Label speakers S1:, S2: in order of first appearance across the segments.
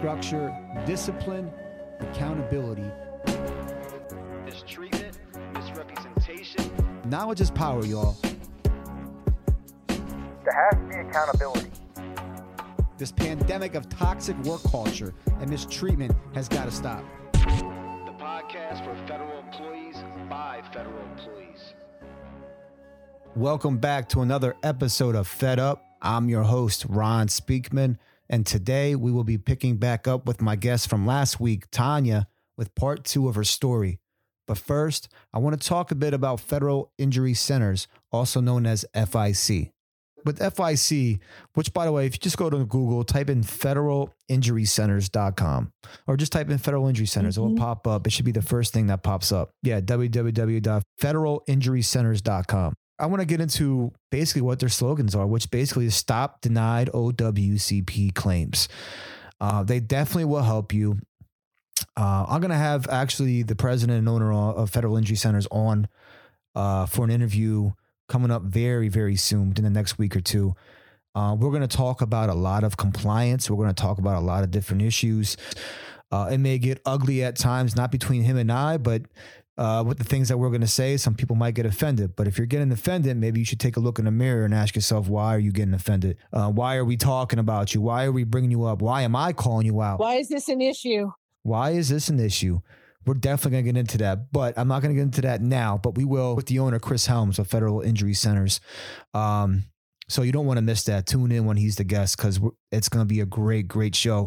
S1: structure, discipline, accountability.
S2: Mistreatment, misrepresentation.
S1: Knowledge is power, y'all.
S3: There has to be accountability.
S1: This pandemic of toxic work culture and mistreatment has got to stop.
S2: The podcast for federal employees by federal employees.
S1: Welcome back to another episode of Fed Up. I'm your host, Ron Speakman, and today we will be picking back up with my guest from last week, Tanya, with part 2 of her story. But first, I want to talk a bit about Federal Injury Centers, also known as FIC. With FIC, which, by the way, if you just go to Google, type in federalinjurycenters.com or just type in Federal Injury Centers, it will pop up. It should be the first thing that pops up. Yeah, www.federalinjurycenters.com. I want to get into basically what their slogans are, which basically is stop denied OWCP claims. They definitely will help you. I'm going to have actually the president and owner of Federal Injury Centers on for an interview coming up very, very soon in the next week or two. We're going to talk about a lot of compliance. We're going to talk about a lot of different issues. It may get ugly at times, not between him and I, but with the things that we're going to say, some people might get offended. But if you're getting offended, maybe you should take a look in the mirror and ask yourself, why are you getting offended? Why are we talking about you? Why are we bringing you up? Why am I calling you out?
S4: Why is this an issue?
S1: Why is this an issue? We're definitely going to get into that, but I'm not going to get into that now, but we will with the owner, Chris Helms of Federal Injury Centers. So you don't want to miss that. Tune in when he's the guest because it's going to be a great, great show.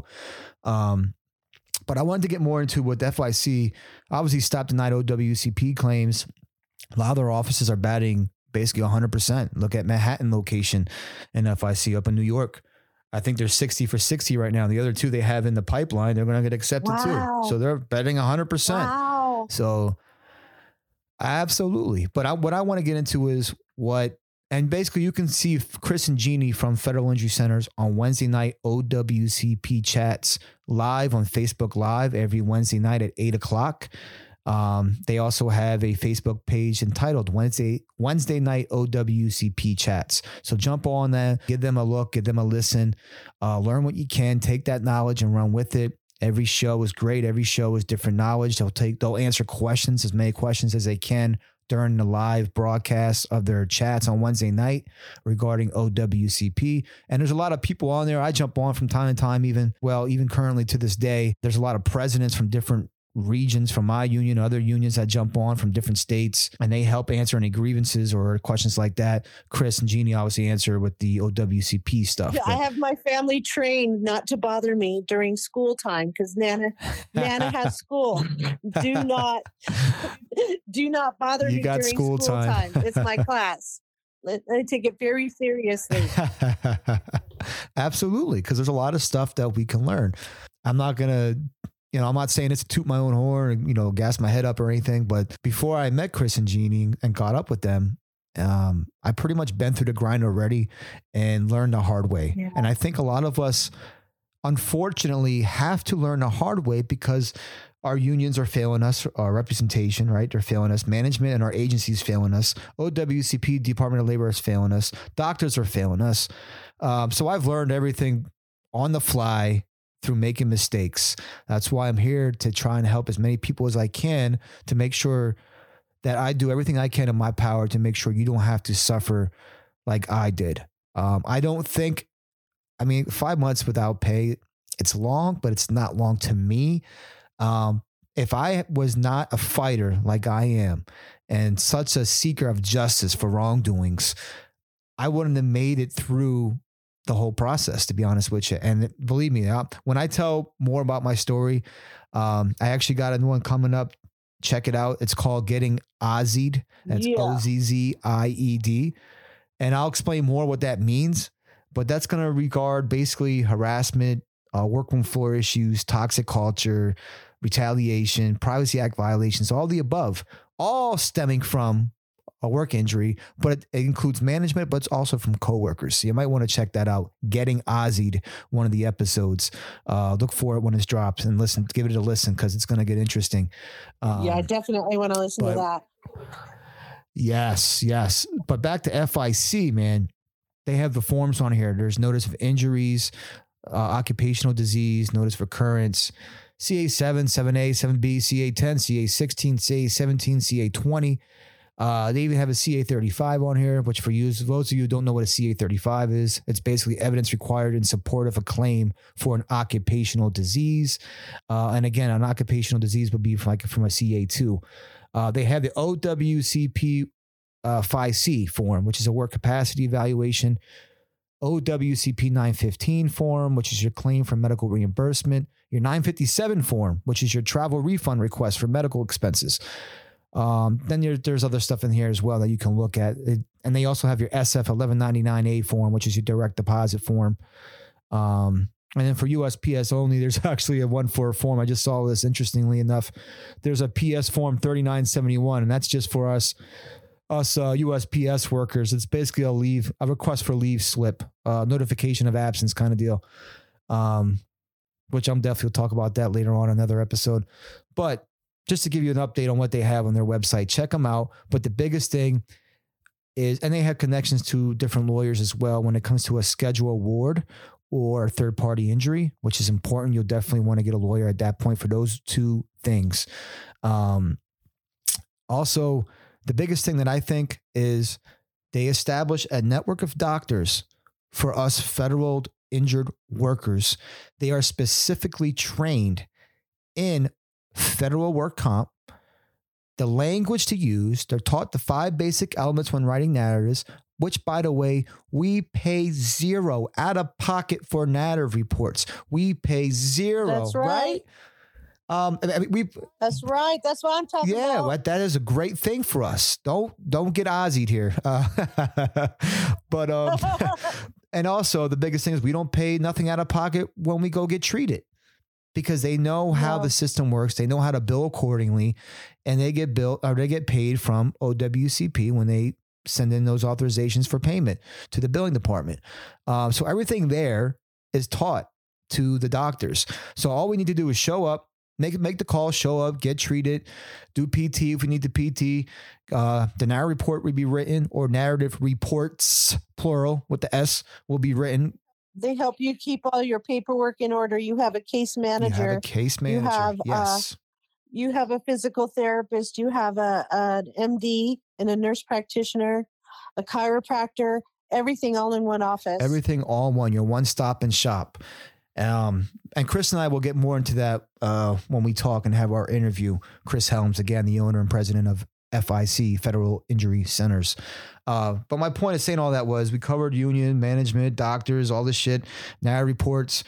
S1: But I wanted to get more into what the FIC, obviously stop denied OWCP claims. A lot of their offices are batting basically 100%. Look at Manhattan location and FIC up in New York. I think they're 60 for 60 right now. The other two they have in the pipeline, they're going to get accepted too. So they're betting 100%.
S4: Wow.
S1: So absolutely. But what I want to get into is and basically you can see Chris and Jeannie from Federal Injury Centers on Wednesday night OWCP chats live on Facebook Live every Wednesday night at 8:00. They also have a Facebook page entitled Wednesday Night OWCP Chats. So jump on that, give them a look, give them a listen, learn what you can, take that knowledge and run with it. Every show is great. Every show is different knowledge. They'll answer questions, as many questions as they can during the live broadcast of their chats on Wednesday night regarding OWCP. And there's a lot of people on there. I jump on from time to time, even currently to this day. There's a lot of presidents from different regions from my union, other unions that jump on from different states, and they help answer any grievances or questions like that. Chris and Jeannie obviously answer with the OWCP stuff.
S4: I have my family trained not to bother me during school time because Nana has school. Do not bother me during school time. It's my class. I take it very seriously.
S1: Absolutely, because there's a lot of stuff that we can learn. I'm not saying it's to toot my own horn, gas my head up or anything. But before I met Chris and Jeannie and got up with them, I pretty much been through the grind already and learned the hard way. Yeah. And I think a lot of us, unfortunately, have to learn the hard way because our unions are failing us, our representation, right? They're failing us. Management and our agencies failing us. OWCP, Department of Labor is failing us. Doctors are failing us. So I've learned everything on the fly through making mistakes. That's why I'm here to try and help as many people as I can to make sure that I do everything I can in my power to make sure you don't have to suffer like I did. 5 months without pay, it's long, but it's not long to me. If I was not a fighter like I am and such a seeker of justice for wrongdoings, I wouldn't have made it through the whole process, to be honest with you. And believe me, when I tell more about my story, I actually got a new one coming up. Check it out. It's called Getting Ozzied. That's OZZIED. And I'll explain more what that means, but that's going to regard basically harassment, workroom floor issues, toxic culture, retaliation, Privacy Act violations, all the above, all stemming from a work injury, but it includes management, but it's also from coworkers. So you might want to check that out. Getting Ozzied, one of the episodes. Look for it when it drops and give it a listen because it's going to get interesting.
S4: I definitely want to listen to that.
S1: Yes. But back to FIC, man. They have the forms on here. There's notice of injuries. occupational disease, notice of occurrence, CA7, 7A, 7B, CA10, CA16, CA17, CA20. They even have a CA35 on here, which for you, those of you who don't know what a CA35 is, it's basically evidence required in support of a claim for an occupational disease. And again, an occupational disease would be from a CA2. They have the OWCP 5C form, which is a work capacity evaluation. OWCP 915 form, which is your claim for medical reimbursement. Your 957 form, which is your travel refund request for medical expenses. Then there's other stuff in here as well that you can look at. And they also have your SF 1199A form, which is your direct deposit form. And then for USPS only, there's actually a 1-4 form. I just saw this, interestingly enough. There's a PS form 3971, and that's just for us USPS workers. It's basically a request for leave slip, notification of absence kind of deal. Which I'm definitely talk about that later on in another episode. But just to give you an update on what they have on their website, check them out. But the biggest thing is, and they have connections to different lawyers as well when it comes to a schedule award or third party injury, which is important. You'll definitely want to get a lawyer at that point for those two things. Also, the biggest thing that I think is they establish a network of doctors for us federal injured workers. They are specifically trained in federal work comp, the language to use. They're taught the 5 basic elements when writing narratives, which, by the way, we pay zero out of pocket for narrative reports. We pay zero. That's right.
S4: That's right. That's what I'm talking about.
S1: Yeah, that is a great thing for us. Don't get Ozzy'd here. But and also the biggest thing is we don't pay nothing out of pocket when we go get treated, because they know how the system works. They know how to bill accordingly, and they get paid from OWCP when they send in those authorizations for payment to the billing department. So everything there is taught to the doctors. So all we need to do is show up, make the call, show up, get treated, do PT if we need the PT. The narrative report would be written, or narrative reports, plural, with the S, will be written.
S4: They help you keep all your paperwork in order. You have a case manager.
S1: You have a case manager, yes.
S4: You have a physical therapist. You have an MD and a nurse practitioner, a chiropractor, everything all in one office. Everything
S1: all in one. You're one stop and shop. And Chris and I will get more into that when we talk and have our interview. Chris Helms, again, the owner and president of FIC, Federal Injury Centers. But my point of saying all that was we covered union, management, doctors, all this shit, NAR reports.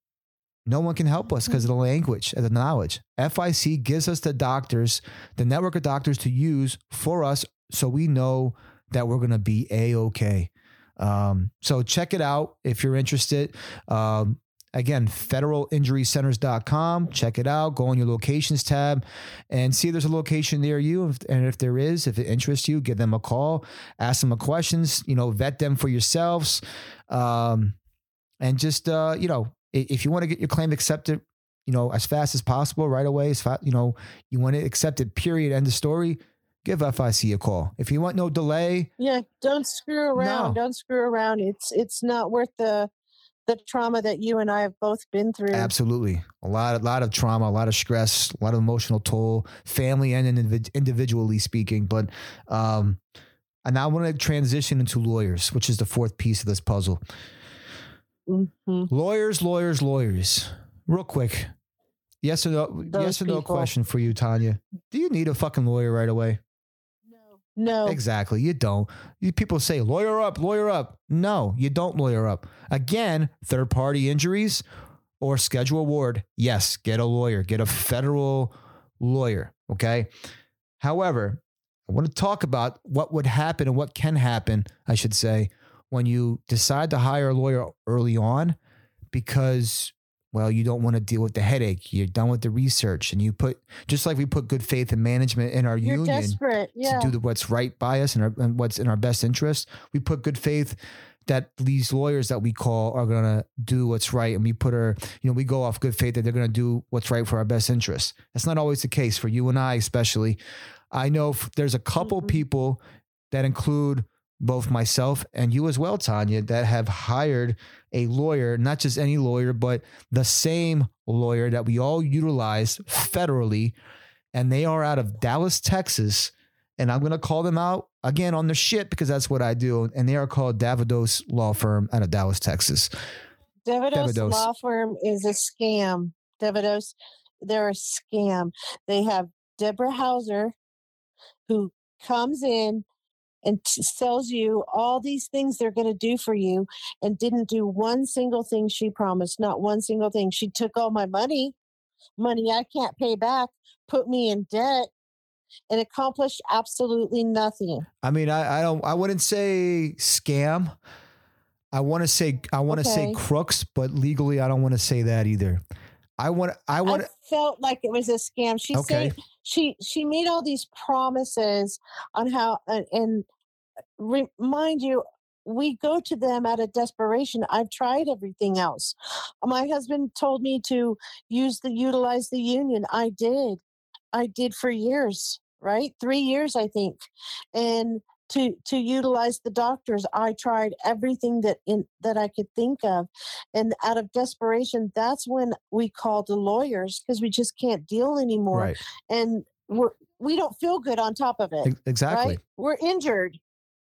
S1: No one can help us because of the language and the knowledge. FIC gives us the doctors, the network of doctors to use for us, so we know that we're going to be A-okay. So check it out if you're interested. Again, federalinjurycenters.com. Check it out. Go on your locations tab and see if there's a location near you. And if there is, if it interests you, give them a call, ask them questions, vet them for yourselves. And just, if you want to get your claim accepted, as fast as possible, right away, you want it accepted, period, end of story, give FIC a call. If you want no delay.
S4: Yeah, don't screw around. No. Don't screw around. It's not worth the trauma that you and I have both been through.
S1: Absolutely. A lot of trauma, a lot of stress, a lot of emotional toll, family and individually speaking. But and now I want to transition into lawyers, which is the fourth piece of this puzzle. Mm-hmm. Lawyers. Real quick. Yes or no question for you, Tanya. Do you need a fucking lawyer right away?
S4: No.
S1: Exactly. You don't. People say, lawyer up. No, you don't lawyer up. Again, third party injuries or schedule award. Yes, get a lawyer. Get a federal lawyer. Okay. However, I want to talk about what would happen and what can happen, I should say, when you decide to hire a lawyer early on because, well, you don't want to deal with the headache. You're done with the research, and just like we put good faith and management in our union
S4: desperate. Yeah.
S1: to do what's right by us and what's in our best interest. We put good faith that these lawyers that we call are going to do what's right. And we we go off good faith that they're going to do what's right for our best interest. That's not always the case for you and I, especially. I know there's a couple people that include both myself and you as well, Tanya, that have hired a lawyer, not just any lawyer, but the same lawyer that we all utilize federally. And they are out of Dallas, Texas. And I'm going to call them out again on their shit because that's what I do. And they are called Davidos Law Firm out of Dallas, Texas.
S4: Davidos Law Firm is a scam. Davidos, they're a scam. They have Deborah Hauser, who comes in and sells you all these things they're going to do for you and didn't do one single thing she promised, not one single thing. She took all my money I can't pay back, put me in debt, and accomplished absolutely nothing.
S1: I mean, I wouldn't say scam. I want to say crooks, but legally I don't want to say that either. I
S4: felt like it was a scam. She said she made all these promises on how, and remind you, we go to them out of desperation. I've tried everything else. My husband told me to utilize the union. I did for years, right? 3 years, I think. And to utilize the doctors, I tried everything that I could think of. And out of desperation, that's when we called the lawyers because we just can't deal anymore.
S1: Right.
S4: And we don't feel good on top of it.
S1: Exactly.
S4: Right? We're injured.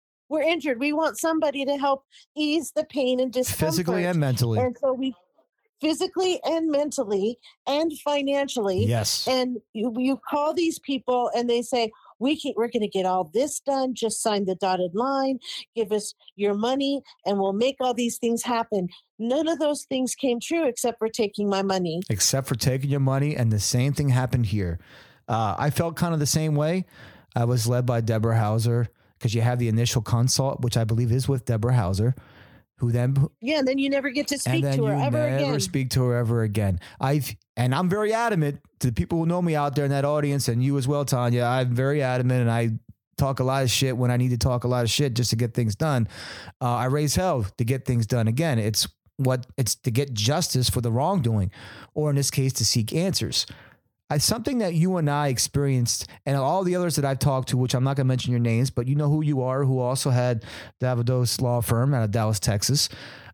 S4: We want somebody to help ease the pain and discomfort.
S1: Physically and mentally.
S4: And so we physically and mentally and financially.
S1: Yes.
S4: And you call these people and they say, we're going to get all this done. Just sign the dotted line, give us your money, and we'll make all these things happen. None of those things came true except for taking my money.
S1: Except for taking your money. And the same thing happened here. I felt kind of the same way. I was led by Deborah Hauser because you have the initial consult, which I believe is with Deborah Hauser, who then...
S4: Yeah, and then you never get to speak to her ever again.
S1: Never speak to her ever again. And I'm very adamant to the people who know me out there in that audience, and you as well, Tanya. I'm very adamant, and I talk a lot of shit when I need to talk a lot of shit just to get things done. I raise hell to get things done. Again, it's to get justice for the wrongdoing, or in this case, to seek answers. Something that you and I experienced, and all the others that I've talked to, which I'm not going to mention your names, but you know who you are, who also had Davidos Law Firm out of Dallas, Texas.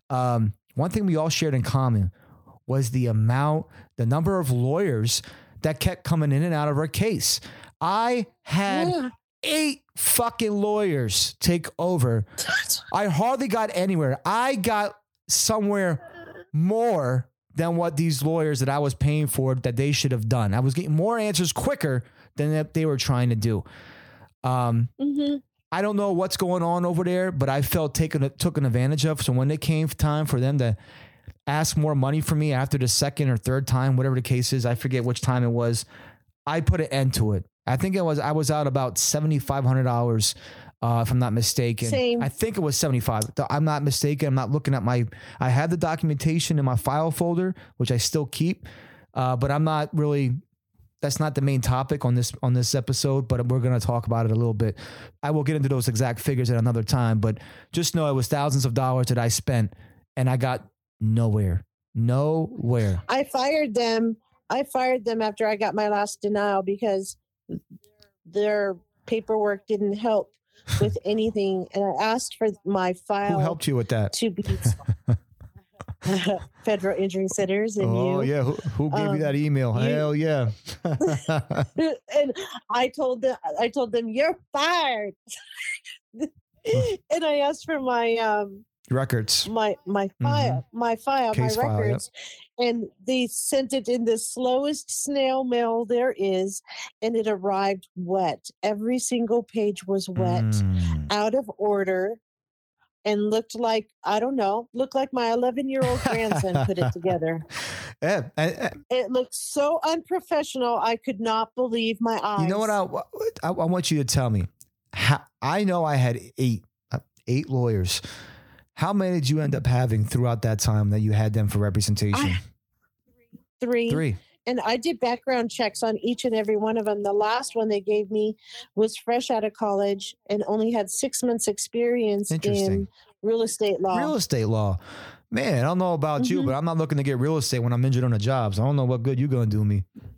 S1: One thing we all shared in common was the number of lawyers that kept coming in and out of our case. I had 8 fucking lawyers take over. I hardly got anywhere. I got somewhere more than what these lawyers that I was paying for that they should have done. I was getting more answers quicker than they were trying to do. I don't know what's going on over there, but I felt taken advantage of. So when it came time for them to ask more money from me after the second or third time, whatever the case is, I forget which time it was, I put an end to it. I think I was out about $7,500 if I'm not mistaken.
S4: Same.
S1: I think it was 75. I'm not mistaken. I'm not looking at I have the documentation in my file folder, which I still keep, but I'm not really, that's not the main topic on this episode, but we're going to talk about it a little bit. I will get into those exact figures at another time, but just know it was thousands of dollars that I spent and I got nowhere. I fired them after I got my last denial because their paperwork didn't help with anything, and I asked for my file. Who helped you with that?
S4: To be Federal Injury Centers and you.
S1: Oh yeah, who gave you that email? Hell yeah!
S4: And I told them you're fired. And I asked for my
S1: records,
S4: my file, my records, and they sent it in the slowest snail mail there is, and it arrived wet. Every single page was wet, out of order, and looked like my 11-year-old grandson put it together.
S1: Yeah,
S4: it looked so unprofessional. I could not believe my eyes.
S1: You know what? I want you to tell me. I know I had eight lawyers. How many did you end up having throughout that time that you had them for representation?
S4: 3. And I did background checks on each and every one of them. The last one they gave me was fresh out of college and only had 6 months experience in real estate law.
S1: Real estate law. Man, I don't know about you, but I'm not looking to get real estate when I'm injured on a job. So I don't know what good you're going to do me.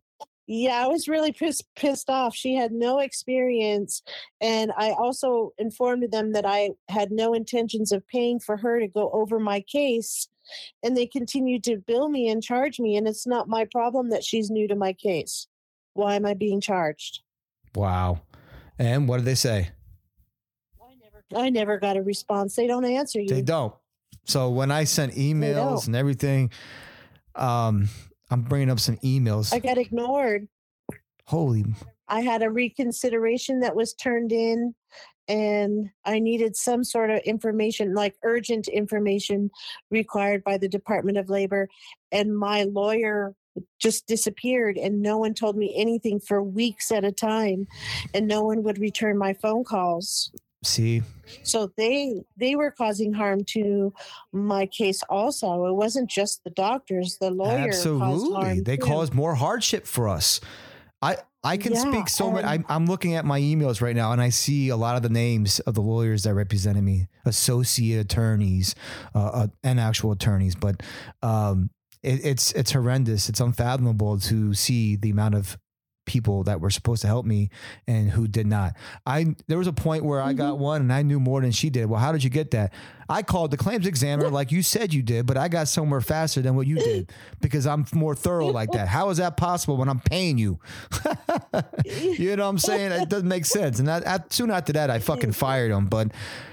S4: Yeah, I was really pissed off. She had no experience. And I also informed them that I had no intentions of paying for her to go over my case. And they continued to bill me and charge me. And it's not my problem that she's new to my case. Why am I being charged?
S1: Wow. And what did they say?
S4: I never got a response. They don't answer you.
S1: They don't. So when I sent emails and everything, I'm bringing up some emails.
S4: I got ignored.
S1: Holy.
S4: I had a reconsideration that was turned in, and I needed some sort of information, like urgent information required by the Department of Labor. And my lawyer just disappeared, and no one told me anything for weeks at a time, and no one would return my phone calls.
S1: See,
S4: so they were causing harm to my case also. It wasn't just the doctors, the lawyer.
S1: Absolutely. They caused more hardship for us. I can speak so much. I'm looking at my emails right now, and I see a lot of the names of the lawyers that represented me, associate attorneys, and actual attorneys. But it's horrendous. It's unfathomable to see the amount of people that were supposed to help me and who did not. There was a point where I got one and I knew more than she did. Well, how did you get that? I called the claims examiner like you said you did, but I got somewhere faster than what you did because I'm more thorough like that. How is that possible when I'm paying you? You know what I'm saying? It doesn't make sense. And soon after that, I fucking fired him. But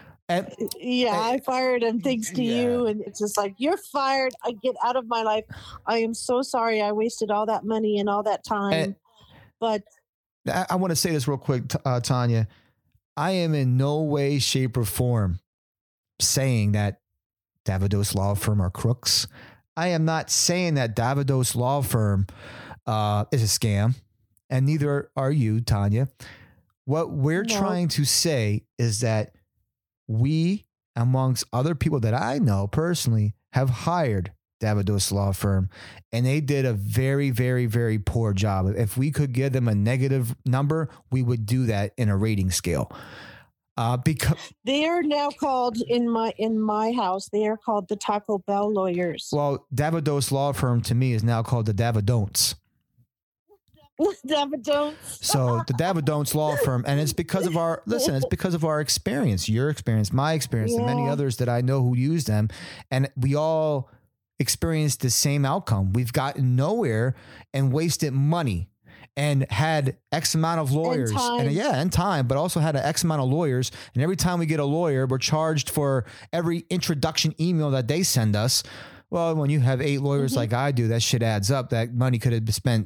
S4: I fired him thanks to you. And it's just like, you're fired. I get out of my life. I am so sorry. I wasted all that money and all that time. But
S1: I want to say this real quick, Tanya. I am in no way, shape, or form saying that Davidoff Law Firm are crooks. I am not saying that Davidoff Law Firm is a scam, and neither are you, Tanya. What we're trying to say is that we, amongst other people that I know personally, have hired Davidoff Law Firm, and they did a very, very, very poor job. If we could give them a negative number, we would do that in a rating scale. Because
S4: they are now called in my house, they are called the Taco Bell lawyers.
S1: Well, Davidoff Law Firm to me is now called the Davidon'ts.
S4: Davidon'ts.
S1: So the Davidon'ts Law Firm, and it's because of it's because of our experience, your experience, my experience, and many others that I know who use them, and we all experienced the same outcome. We've gotten nowhere and wasted money and had X amount of lawyers and time, but also had an X amount of lawyers. And every time we get a lawyer, we're charged for every introduction email that they send us. Well, when you have 8 lawyers like I do, that shit adds up. That money could have been spent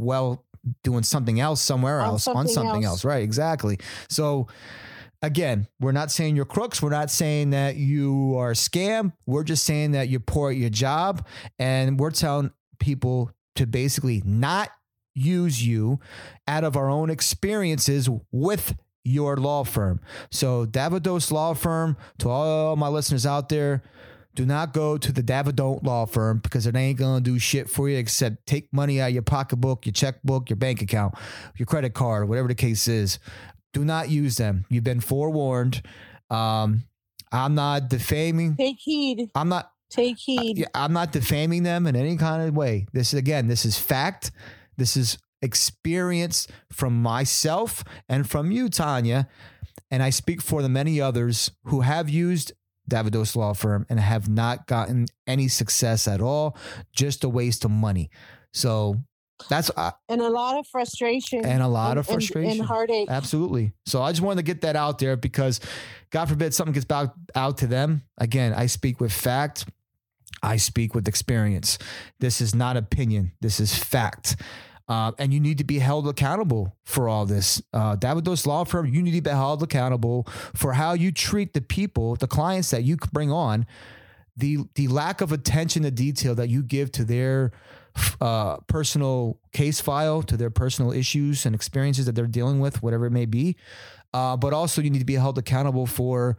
S1: doing something else somewhere else on something else. Right. Exactly. So again, we're not saying you're crooks. We're not saying that you are a scam. We're just saying that you're poor at your job. And we're telling people to basically not use you out of our own experiences with your law firm. So Davidoff Law Firm, to all my listeners out there, do not go to the Davidoff Law Firm because it ain't going to do shit for you except take money out of your pocketbook, your checkbook, your bank account, your credit card, whatever the case is. Do not use them. You've been forewarned. I'm not defaming.
S4: Take heed. Take heed.
S1: I'm not defaming them in any kind of way. This is fact. This is experience from myself and from you, Tanya. And I speak for the many others who have used Davidoff Law Firm and have not gotten any success at all. Just a waste of money. So that's
S4: and a lot of frustration
S1: and frustration
S4: and heartache.
S1: Absolutely. So I just wanted to get that out there because God forbid something gets out to them. Again, I speak with fact. I speak with experience. This is not opinion. This is fact. And you need to be held accountable for all this. Davidoff Law Firm, you need to be held accountable for how you treat the people, the clients that you bring on, the lack of attention to detail that you give to their personal case file, to their personal issues and experiences that they're dealing with, whatever it may be. But also you need to be held accountable for,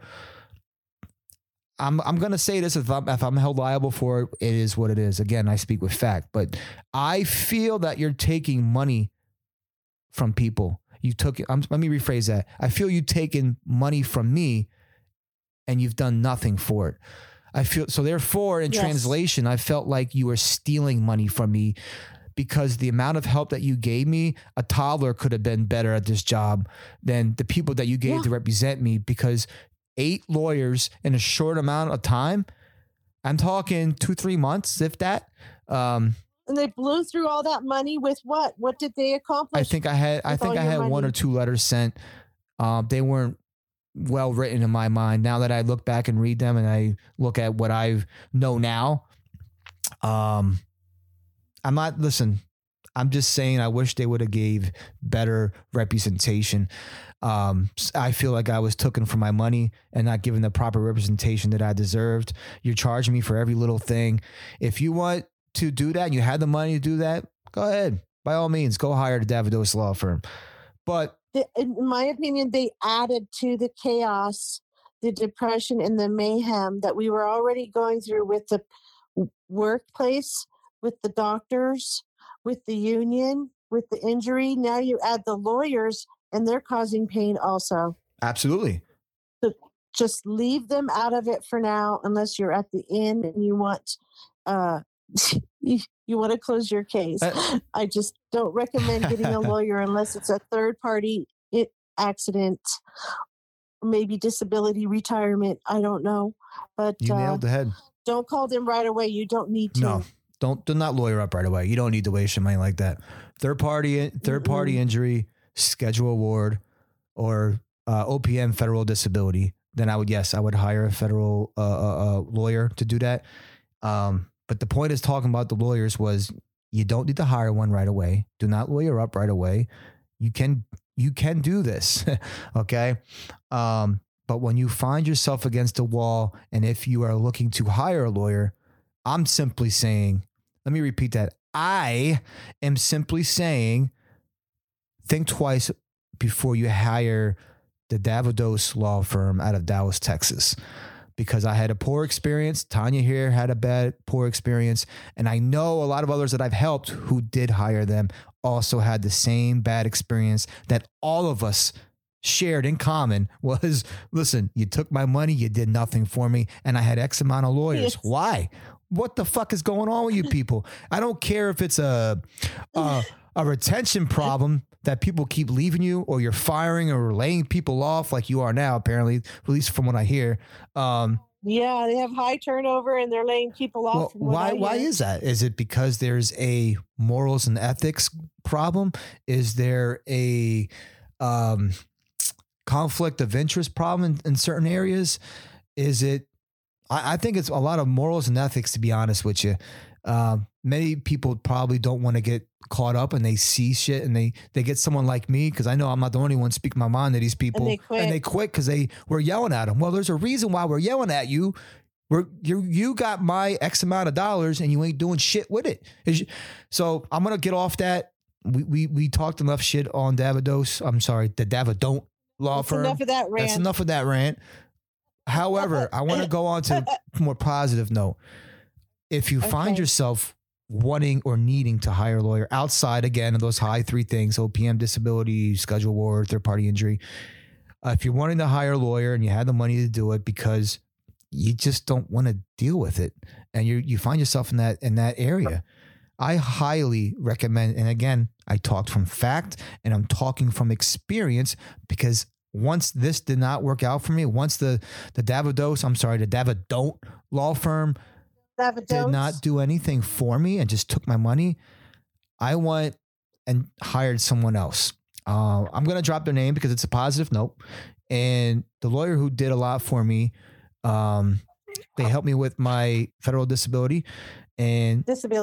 S1: I'm going to say this, if I'm held liable for it, it is what it is. Again, I speak with fact, but I feel that you're taking money from people. Let me rephrase that. I feel you taking money from me and you've done nothing for it. I feel so. Therefore, in translation, I felt like you were stealing money from me because the amount of help that you gave me, a toddler could have been better at this job than the people that you gave to represent me, because 8 lawyers in a short amount of time, I'm talking 2-3 months, if that.
S4: And they blew through all that money with what? What did they accomplish?
S1: I think I had 1 or 2 letters sent. They weren't well written in my mind. Now that I look back and read them and I look at what I know now, I'm just saying I wish they would have gave better representation. I feel like I was taken for my money and not given the proper representation that I deserved. You're charging me for every little thing. If you want to do that and you had the money to do that, go ahead. By all means, go hire the Davidoff law firm. But
S4: in my opinion, they added to the chaos, the depression, and the mayhem that we were already going through with the workplace, with the doctors, with the union, with the injury. Now you add the lawyers, and they're causing pain also.
S1: Absolutely.
S4: So just leave them out of it for now, unless you're at the end and you want you want to close your case. I just don't recommend getting a lawyer unless it's a third party accident, maybe disability, retirement. I don't know, but
S1: you nailed the head.
S4: Don't call them right away. You don't need to.
S1: No, do not lawyer up right away. You don't need to waste your money like that. Third party injury, schedule award, or OPM, federal disability. Then I would hire a federal lawyer to do that. But the point is talking about the lawyers was you don't need to hire one right away. Do not lawyer up right away. You can do this. Okay. But when you find yourself against a wall, and if you are looking to hire a lawyer, I'm simply saying, let me repeat that. I am simply saying, think twice before you hire the Davidoff law firm out of Dallas, Texas. Because I had a poor experience. Tanya here had a poor experience. And I know a lot of others that I've helped who did hire them also had the same bad experience that all of us shared in common was, listen, you took my money, you did nothing for me, and I had X amount of lawyers. Yes. Why? What the fuck is going on with you people? I don't care if it's a retention problem that people keep leaving you, or you're firing or laying people off like you are now, apparently, at least from what I hear.
S4: Yeah, they have high turnover and they're laying people off.
S1: Well, why is that? Is it because there's a morals and ethics problem? Is there a conflict of interest problem in certain areas? Is it? I think it's a lot of morals and ethics, to be honest with you. Many people probably don't want to get caught up, and they see shit, and they get someone like me, because I know I'm not the only one speaking my mind to these people, and they quit because they were yelling at them. Well, there's a reason why we're yelling at you. You got my X amount of dollars and you ain't doing shit with it. So I'm gonna get off that. We talked enough shit on Davidoff. I'm sorry, the Davidoff law firm.
S4: Enough of that rant.
S1: That's enough of that rant. However, I want to go on to a more positive note. If you find yourself wanting or needing to hire a lawyer outside, again, of those high 3 things, OPM, disability, schedule award, third party injury, if you're wanting to hire a lawyer and you have the money to do it because you just don't want to deal with it, and you find yourself in that area, I highly recommend, and again, I talked from fact and I'm talking from experience, because once this did not work out for me, once the Davidoff law firm did not do anything for me and just took my money, I went and hired someone else. I'm going to drop their name because it's a positive note. And the lawyer who did a lot for me, they helped me with my federal disability. And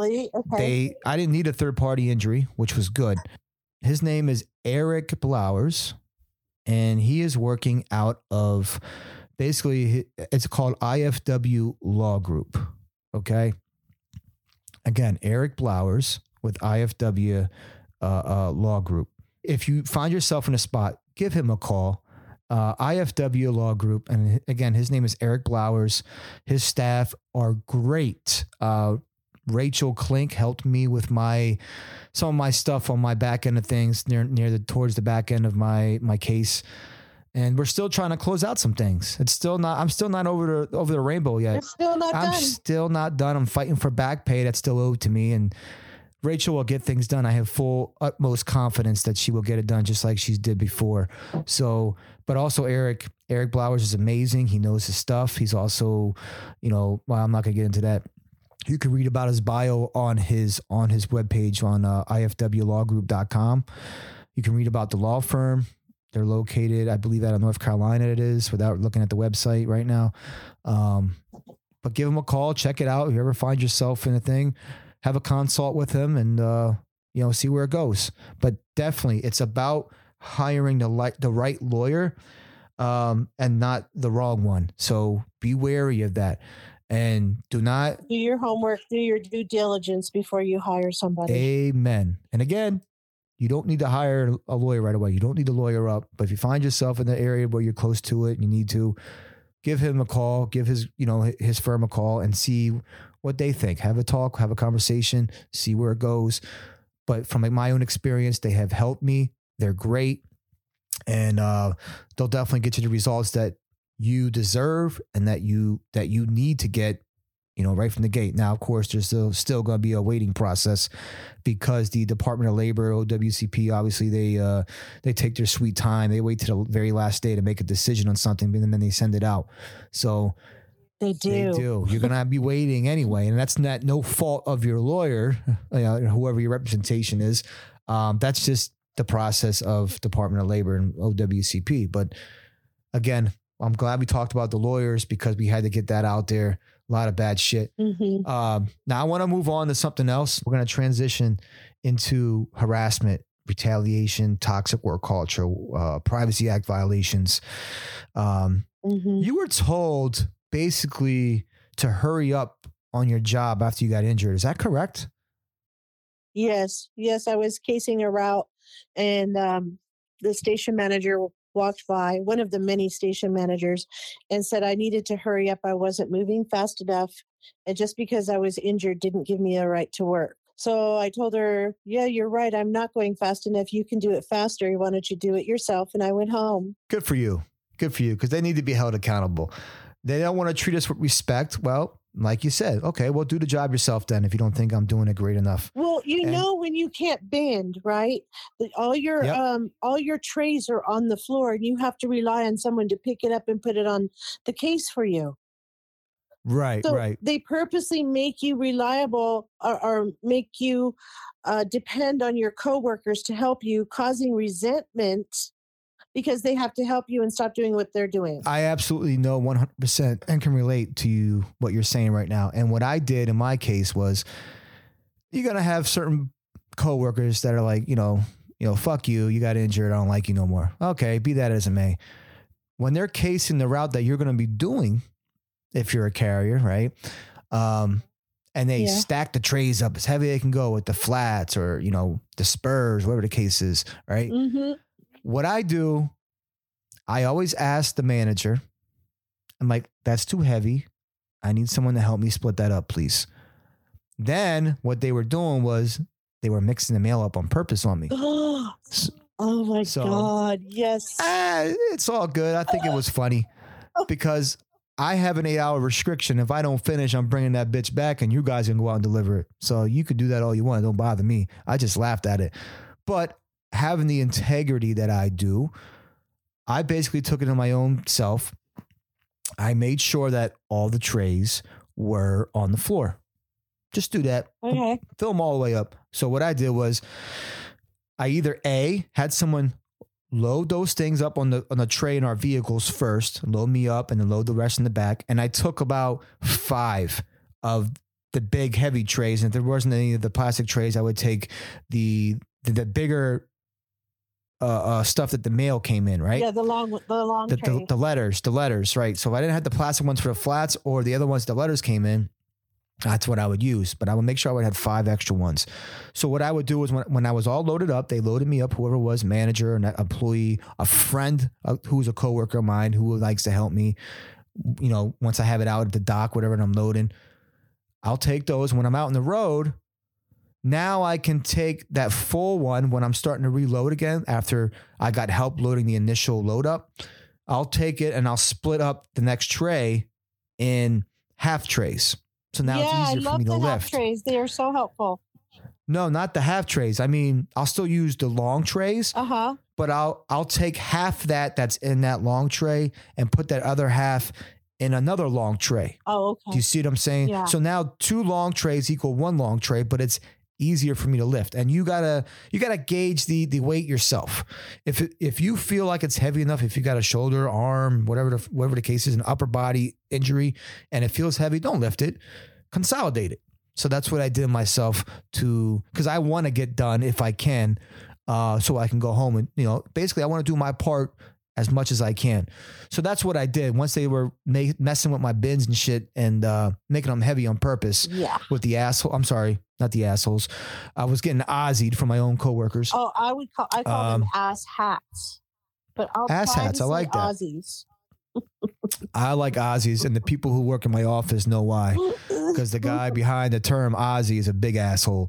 S1: I didn't need a third party injury, which was good. His name is Eric Blowers, and he is working out of, basically, it's called IFW Law Group. Okay. Again, Eric Blowers with IFW Law Group. If you find yourself in a spot, give him a call. IFW Law Group. And again, his name is Eric Blowers. His staff are great. Rachel Klink helped me with some of my stuff on my back end of things towards the back end of my case. And we're still trying to close out some things. I'm still not over the rainbow yet.
S4: It's still not done.
S1: I'm still not done. I'm fighting for back pay that's still owed to me. And Rachel will get things done. I have full utmost confidence that she will get it done just like she's did before. So, but also Eric Blowers is amazing. He knows his stuff. He's also, well, I'm not going to get into that. You can read about his bio on his webpage on ifwlawgroup.com. You can read about the law firm. They're located, I believe, out of North Carolina it is, without looking at the website right now. But give him a call, check it out. If you ever find yourself in a thing, have a consult with him and, see where it goes. But definitely it's about hiring the right lawyer and not the wrong one. So be wary of that. And do not
S4: do your homework, do your due diligence before you hire somebody.
S1: Amen. And again, you don't need to hire a lawyer right away. You don't need to lawyer up. But if you find yourself in the area where you're close to it and you need to, give him a call, give his firm a call and see what they think. Have a talk, have a conversation, see where it goes. But from my own experience, they have helped me. They're great. And they'll definitely get you the results that you deserve and that you need to get, right from the gate. Now, of course, there's still going to be a waiting process because the Department of Labor, OWCP, obviously they take their sweet time. They wait to the very last day to make a decision on something, and then they send it out. So
S4: they do.
S1: You're going to be waiting anyway, and that's not no fault of your lawyer, whoever your representation is. That's just the process of Department of Labor and OWCP. But again, I'm glad we talked about the lawyers because we had to get that out there. A lot of bad shit.
S4: Mm-hmm.
S1: Now I want to move on to something else. We're going to transition into harassment, retaliation, toxic work culture, Privacy Act violations. You were told basically to hurry up on your job after you got injured. Is that correct?
S4: Yes. I was casing a route and the station manager walked by, one of the many station managers, and said I needed to hurry up. I wasn't moving fast enough. And just because I was injured didn't give me a right to work. So I told her, yeah, you're right. I'm not going fast enough. You can do it faster. Why don't you do it yourself? And I went home.
S1: Good for you. Because they need to be held accountable. They don't want to treat us with respect. Well, like you said, okay, well, do the job yourself then if you don't think I'm doing it great enough.
S4: Well, when you can't bend, right? All your trays are on the floor and you have to rely on someone to pick it up and put it on the case for you.
S1: Right,
S4: so
S1: right.
S4: They purposely make you reliable or make you depend on your coworkers to help you, causing resentment because they have to help you and stop doing what they're doing.
S1: I absolutely know 100% and can relate to what you're saying right now. And what I did in my case was you're going to have certain coworkers that are like, fuck you. You got injured. I don't like you no more. Okay. Be that as it may. When they're casing the route that you're going to be doing, if you're a carrier, right? And they stack the trays up as heavy as they can go with the flats or, the spurs, whatever the case is, right?
S4: Mm-hmm.
S1: What I do, I always ask the manager, I'm like, that's too heavy. I need someone to help me split that up, please. Then what they were doing was they were mixing the mail up on purpose on me.
S4: Oh my God. Yes.
S1: It's all good. I think it was funny because I have an 8-hour restriction. If I don't finish, I'm bringing that bitch back and you guys can go out and deliver it. So you could do that all you want. Don't bother me. I just laughed at it. But having the integrity that I do, I basically took it on my own self. I made sure that all the trays were on the floor. Just do that.
S4: Okay.
S1: Fill them all the way up. So what I did was I either had someone load those things up on the tray in our vehicles first, load me up and then load the rest in the back. And I took about 5 of the big heavy trays. And if there wasn't any of the plastic trays, I would take the bigger stuff that the mail came in, right?
S4: Yeah, the long tray.
S1: The letters, right? So if I didn't have the plastic ones for the flats or the other ones, the letters came in, that's what I would use. But I would make sure I would have 5 extra ones. So what I would do is when I was all loaded up, they loaded me up, whoever was, manager, an employee, a friend who's a coworker of mine who likes to help me, once I have it out at the dock, whatever, and I'm loading, I'll take those. When I'm out on the road, now I can take that full one when I'm starting to reload again after I got help loading the initial load up. I'll take it and I'll split up the next tray in half trays. So now it's easier for me to lift.
S4: Half trays. They are so helpful.
S1: No, not the half trays. I mean, I'll still use the long trays, but I'll take half that's in that long tray and put that other half in another long tray.
S4: Oh, okay.
S1: Do you see what I'm saying?
S4: Yeah.
S1: So now 2 long trays equal 1 long tray, but it's easier for me to lift. And you gotta gauge the weight yourself. If you feel like it's heavy enough, if you got a shoulder, arm, whatever the case is, an upper body injury, and it feels heavy, don't lift it. Consolidate it. So that's what I did myself because I want to get done if I can, so I can go home and basically I want to do my part as much as I can. So that's what I did once they were messing with my bins and shit and making them heavy on purpose.
S4: Yeah.
S1: With the asshole. I'm sorry, not the assholes. I was getting Ozzied from my own coworkers.
S4: Oh, I call them ass hats. But I'll
S1: ass
S4: try
S1: hats.
S4: to
S1: I like
S4: say
S1: that.
S4: Aussies.
S1: I like Aussies, and the people who work in my office know why. Because the guy behind the term Aussie is a big asshole.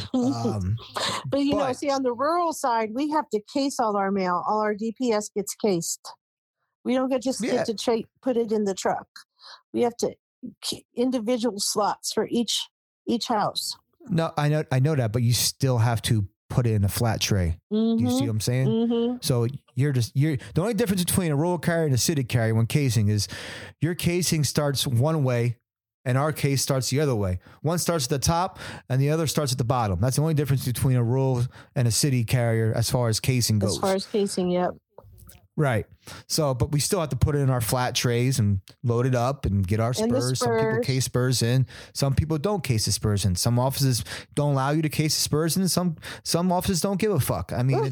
S4: But see, on the rural side, we have to case all our mail. All our DPS gets cased. We don't get to put it in the truck. We have to individual slots for each house.
S1: No, I know that, but you still have to put it in a flat tray. Do you see what I'm saying?
S4: Mm-hmm.
S1: So you're the only difference between a rural carrier and a city carrier when casing is your casing starts one way and our case starts the other way. One starts at the top and the other starts at the bottom. That's the only difference between a rural and a city carrier as far as casing goes.
S4: As far as casing, yep.
S1: Right. So, but we still have to put it in our flat trays and load it up and get our spurs. Some people case spurs in. Some people don't case the spurs in. Some offices don't allow you to case the spurs in. Some offices don't give a fuck. I mean,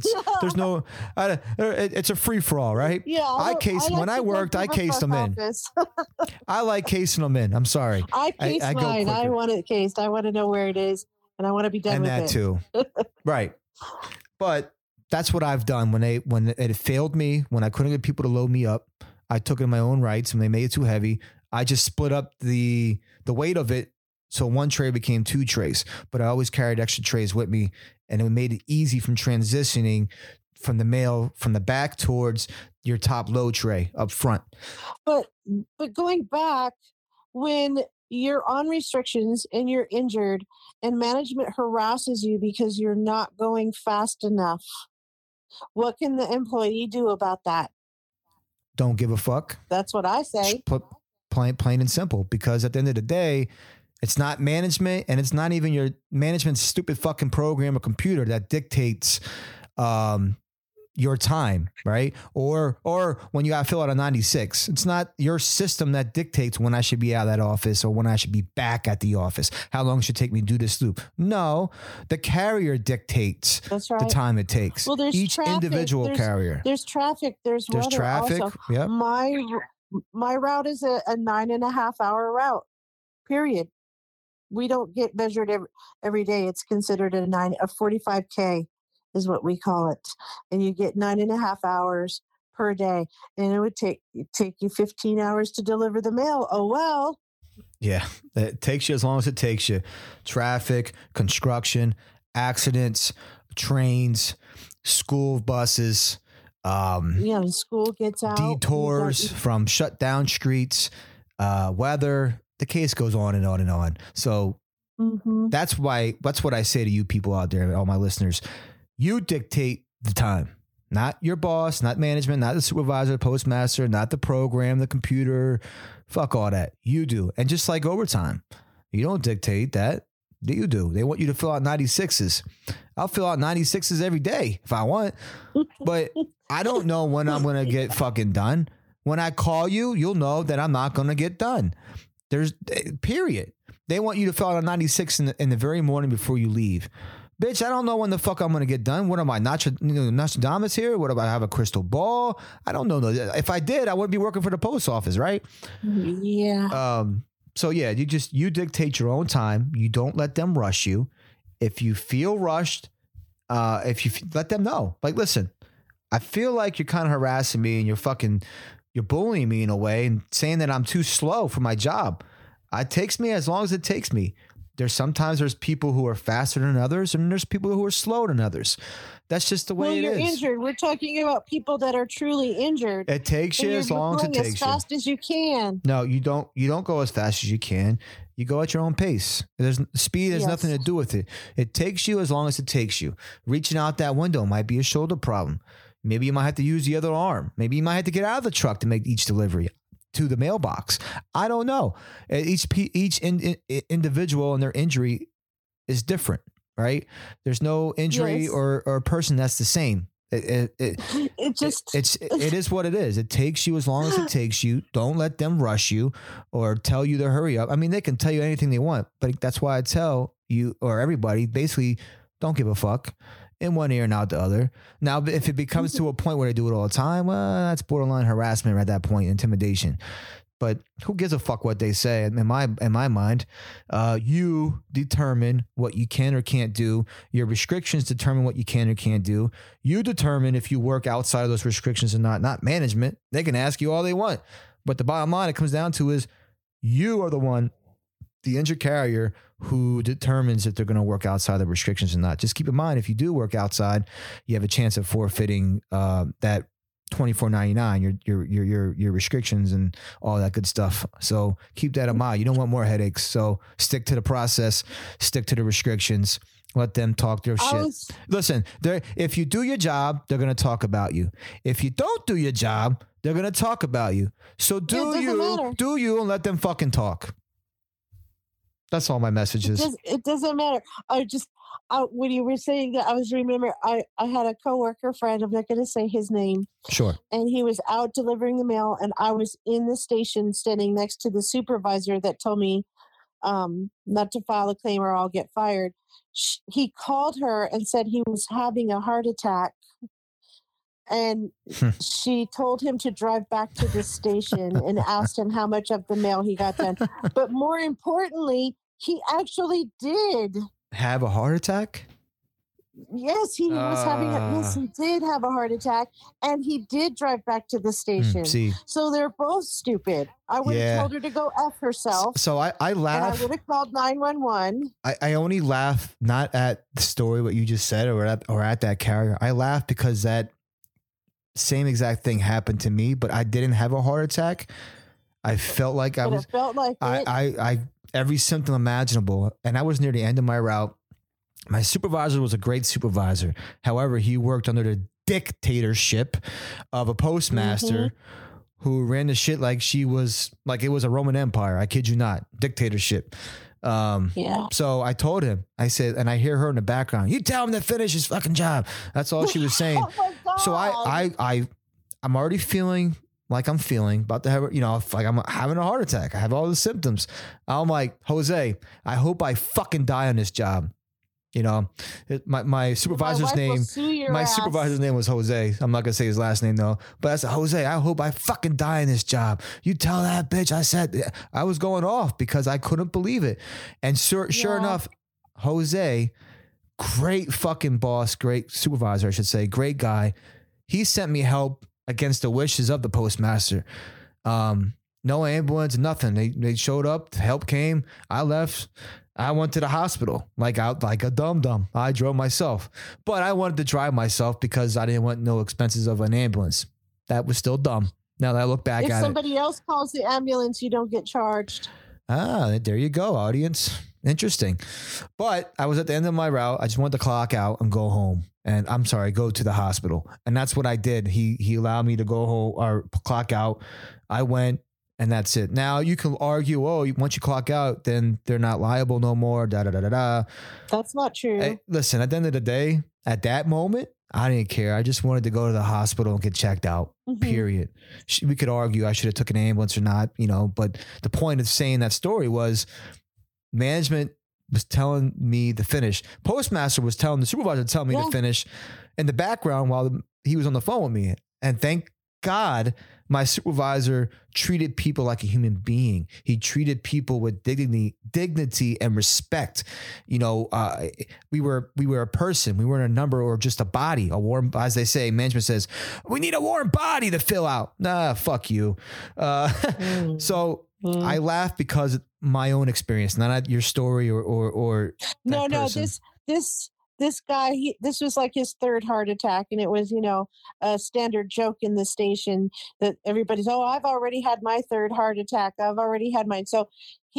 S1: it's a free for all, right?
S4: Yeah.
S1: When I worked, I cased them in. I like casing them in. I'm sorry.
S4: I case mine. I want it cased. I want to know where it is and I want to be done with it.
S1: And that too. Right. But that's what I've done when it failed me, when I couldn't get people to load me up. I took it in my own rights and they made it too heavy. I just split up the weight of it. So one tray became 2 trays, but I always carried extra trays with me and it made it easy from transitioning from the mail from the back towards your top load tray up front.
S4: But going back, when you're on restrictions and you're injured and management harasses you because you're not going fast enough, what can the employee do about that?
S1: Don't give a fuck.
S4: That's what I say.
S1: Plain and simple. Because at the end of the day, it's not management and it's not even your management's stupid fucking program or computer that dictates your time, right? Or when you got to fill out a 96. It's not your system that dictates when I should be out of that office or when I should be back at the office. How long it should take me to do this loop? No, the carrier dictates the time it takes.
S4: Well, there's
S1: each individual carrier.
S4: There's traffic. There's
S1: traffic.
S4: Also.
S1: Yep.
S4: My route is a 9.5 hour route. Period. We don't get measured every day. It's considered a 45K. Is what we call it. And you get 9.5 hours per day. And it would take you 15 hours to deliver the mail. Oh, well.
S1: Yeah. It takes you as long as it takes you. Traffic, construction, accidents, trains, school buses.
S4: When school gets out.
S1: Detours from shut down streets, weather. The case goes on and on and on. So that's what I say to you people out there, all my listeners. You dictate the time, not your boss, not management, not the supervisor, the postmaster, not the program, the computer. Fuck all that. You do. And just like overtime, you don't dictate that. You do. They want you to fill out 96s. I'll fill out 96s every day if I want, but I don't know when I'm going to get fucking done. When I call you, you'll know that I'm not going to get done. Period. They want you to fill out a 96 in the very morning before you leave. Bitch, I don't know when the fuck I'm going to get done. What am I, Nostradamus here? What about I have a crystal ball? I don't know. If I did, I wouldn't be working for the post office, right?
S4: Yeah.
S1: So yeah, you dictate your own time. You don't let them rush you. If you feel rushed, let them know. Like, listen, I feel like you're kind of harassing me and you're bullying me in a way and saying that I'm too slow for my job. It takes me as long as it takes me. There's people who are faster than others, and there's people who are slower than others. That's just the way it is.
S4: You're injured. We're talking about people that are truly injured.
S1: It takes you as long as it takes you.
S4: As fast as you can.
S1: No, you don't go as fast as you can. You go at your own pace. Speed has nothing to do with it. It takes you as long as it takes you. Reaching out that window might be a shoulder problem. Maybe you might have to use the other arm. Maybe you might have to get out of the truck to make each delivery to the mailbox. I don't know. Each individual and their injury is different, right? There's no injury or person that's the same. It is what it is. It takes you as long as it takes you. Don't let them rush you or tell you to hurry up. I mean, they can tell you anything they want, but that's why I tell you or everybody, basically, don't give a fuck in one ear and out the other. Now, if it becomes to a point where they do it all the time, well, that's borderline harassment at that point, intimidation. But who gives a fuck what they say? In my mind, you determine what you can or can't do. Your restrictions determine what you can or can't do. You determine if you work outside of those restrictions or not. Not management. They can ask you all they want. But the bottom line it comes down to is you are the one, the injured carrier, who determines if they're going to work outside the restrictions or not. Just keep in mind, if you do work outside, you have a chance of forfeiting that $24.99, your restrictions and all that good stuff. So keep that in mind. You don't want more headaches. So stick to the process, stick to the restrictions, let them talk their shit. Listen, if you do your job, they're going to talk about you. If you don't do your job, they're going to talk about you. So do you and let them fucking talk. That's all my message is.
S4: It doesn't matter. When you were saying that, I was remembering I had a coworker friend. I'm not going to say his name.
S1: Sure.
S4: And he was out delivering the mail, and I was in the station standing next to the supervisor that told me not to file a claim or I'll get fired. He called her and said he was having a heart attack. And she told him to drive back to the station and asked him how much of the mail he got done. But more importantly, he actually did
S1: have a heart attack.
S4: Yes, he was having yes, he did have a heart attack, and he did drive back to the station. So they're both stupid. I would have told her to go F herself.
S1: So I laugh.
S4: And I would have called 911.
S1: I only laugh not at the story what you just said or at that carrier. I laugh because that same exact thing happened to me, but I didn't have a heart attack. I felt like I every symptom imaginable, and I was near the end of my route. My supervisor was a great supervisor. However, he worked under the dictatorship of a postmaster who ran the shit like it was a Roman Empire. I kid you not. Dictatorship. So I told him, I said, and I hear her in the background, you tell him to finish his fucking job. That's all she was saying.
S4: Oh my God.
S1: So I'm already feeling like I'm feeling about to have, like I'm having a heart attack. I have all the symptoms. I'm like, Jose, I hope I fucking die on this job. My supervisor's name was Jose. I'm not going to say his last name though, but I said, Jose, I hope I fucking die in this job. You tell that bitch. I said, I was going off because I couldn't believe it. And sure enough, Jose, great fucking boss, great supervisor, I should say, great guy. He sent me help against the wishes of the postmaster. No ambulance, nothing. They showed up, help came. I left. I went to the hospital like a dum-dum. I drove myself, but I wanted to drive myself because I didn't want no expenses of an ambulance. That was still dumb. Now that I look back at it.
S4: If somebody else calls the ambulance, you don't get charged.
S1: There you go, audience. Interesting. But I was at the end of my route. I just wanted to clock out and go home. And go to the hospital. And that's what I did. He allowed me to go home or clock out. I went. And that's it. Now you can argue, once you clock out, then they're not liable no more.
S4: That's not true.
S1: Hey, listen, at the end of the day, at that moment, I didn't care. I just wanted to go to the hospital and get checked out. Period. We could argue I should have took an ambulance or not, but the point of saying that story was management was telling me to finish. Postmaster was telling the supervisor to tell me to finish in the background while he was on the phone with me. And thank God my supervisor treated people like a human being. He treated people with dignity and respect. We were a person. We weren't a number or just a body. A warm, as they say, management says, we need a warm body to fill out. Nah, fuck you. So I laugh because of my own experience, not your story or
S4: no.
S1: Person.
S4: This guy, this was like his third heart attack. And it was, a standard joke in the station that everybody's, I've already had my third heart attack. I've already had mine. So he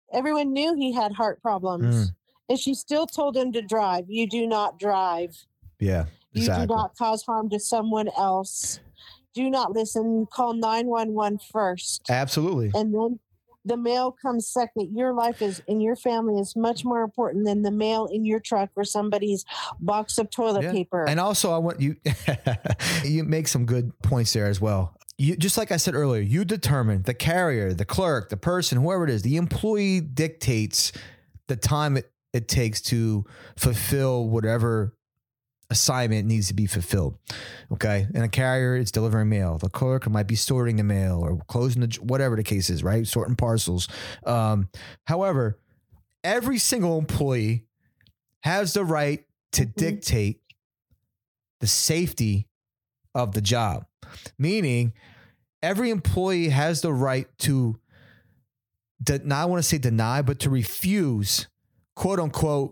S4: Everyone knew he had heart problems. And she still told him to drive. You do not drive.
S1: Yeah, exactly.
S4: You do not cause harm to someone else. Do not listen. Call 911 first.
S1: Absolutely.
S4: And then the mail comes second. Your life is in your family is much more important than the mail in your truck or somebody's box of toilet paper.
S1: And also, I want you, you make some good points there as well. You, just like I said earlier, you determine, the carrier, the clerk, the person, whoever it is, the employee dictates the time it takes to fulfill whatever assignment needs to be fulfilled. Okay. And a carrier is delivering mail. The clerk might be sorting the mail or closing the, whatever the case is, right? Sorting parcels. However, every single employee has the right to dictate the safety of the job. Meaning every employee has the right to, not I want to say deny, but to refuse quote unquote,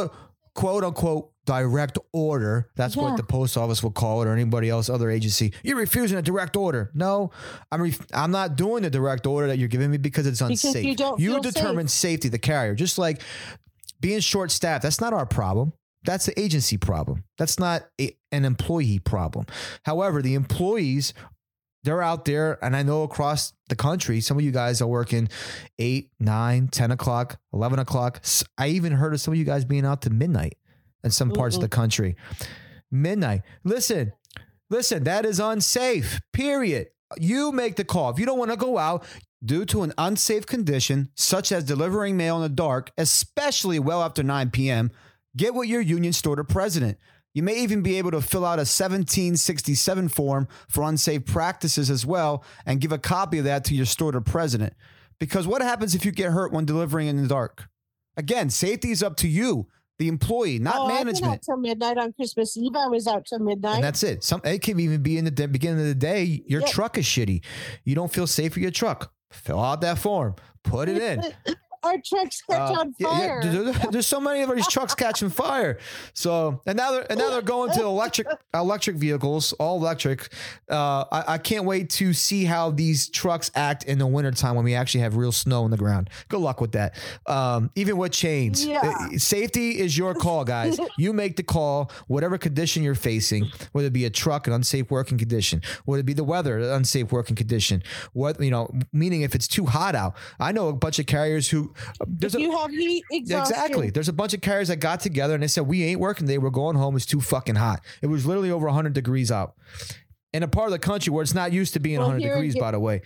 S1: direct order. That's what the post office will call it, or anybody else, other agency. You're refusing a direct order. No, I'm not doing the direct order that you're giving me because it's unsafe.
S4: Because
S1: you determine safety, the carrier. Just like being short staffed, that's not our problem. That's the agency problem. That's not an employee problem. However, the employees, they're out there, and I know across the country, some of you guys are working 8, 9, 10 o'clock, 11 o'clock. I even heard of some of you guys being out to midnight in some parts of the country. Midnight. Listen, that is unsafe, period. You make the call. If you don't want to go out due to an unsafe condition, such as delivering mail in the dark, especially well after 9 p.m., get with your union store president. You may even be able to fill out a 1767 form for unsafe practices as well and give a copy of that to your store president. Because what happens if you get hurt when delivering in the dark? Again, safety is up to you, the employee, not management.
S4: I was out till midnight on Christmas Eve. I was out till midnight.
S1: And that's it. It can even be in the beginning of the day. Your truck is shitty. You don't feel safe with your truck. Fill out that form. Put it in.
S4: Our trucks catch on fire.
S1: There's so many of these trucks catching fire. So and now they're going to electric vehicles, all electric. I can't wait to see how these trucks act in the wintertime when we actually have real snow on the ground. Good luck with that. Even with chains. Safety is your call, guys. You make the call, whatever condition you're facing, whether it be a truck, an unsafe working condition, whether it be the weather, an unsafe working condition. Meaning if it's too hot out. I know a bunch of carriers who
S4: you have heat exhaustion.
S1: Exactly. There's a bunch of carriers that got together and they said, we ain't working today. We're going home. It's too fucking hot. It was literally over 100 degrees out in a part of the country where it's not used to being 100 degrees, by the way.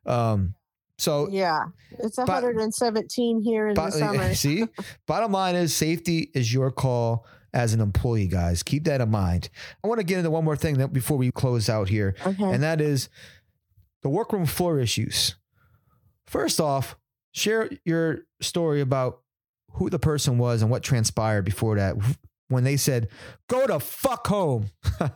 S1: So
S4: yeah, it's 117 here in the summer.
S1: See, bottom line is safety is your call as an employee, guys. Keep that in mind. I want to get into one more thing before we close out here. Okay. And that is the workroom floor issues. First off, share your story about who the person was and what transpired before that when they said, go to fuck home.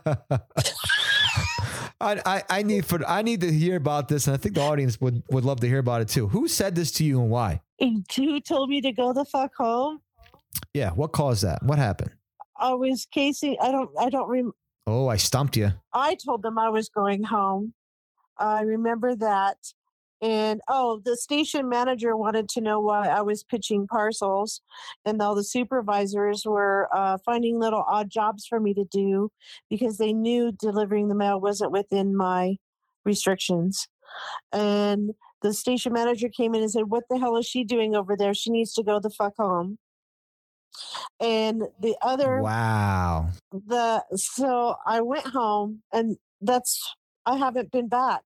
S1: I need to hear about this, and I think the audience would love to hear about it too. Who said this to you and why?
S4: Who told me to go the fuck home?
S1: Yeah, what caused that? What happened?
S4: I was Casey. I don't remember.
S1: Oh, I stumped you.
S4: I told them I was going home. I remember that. And, the station manager wanted to know why I was pitching parcels, and all the supervisors were finding little odd jobs for me to do because they knew delivering the mail wasn't within my restrictions. And the station manager came in and said, what the hell is she doing over there? She needs to go the fuck home. And the other...
S1: Wow.
S4: So I went home, and I haven't been back.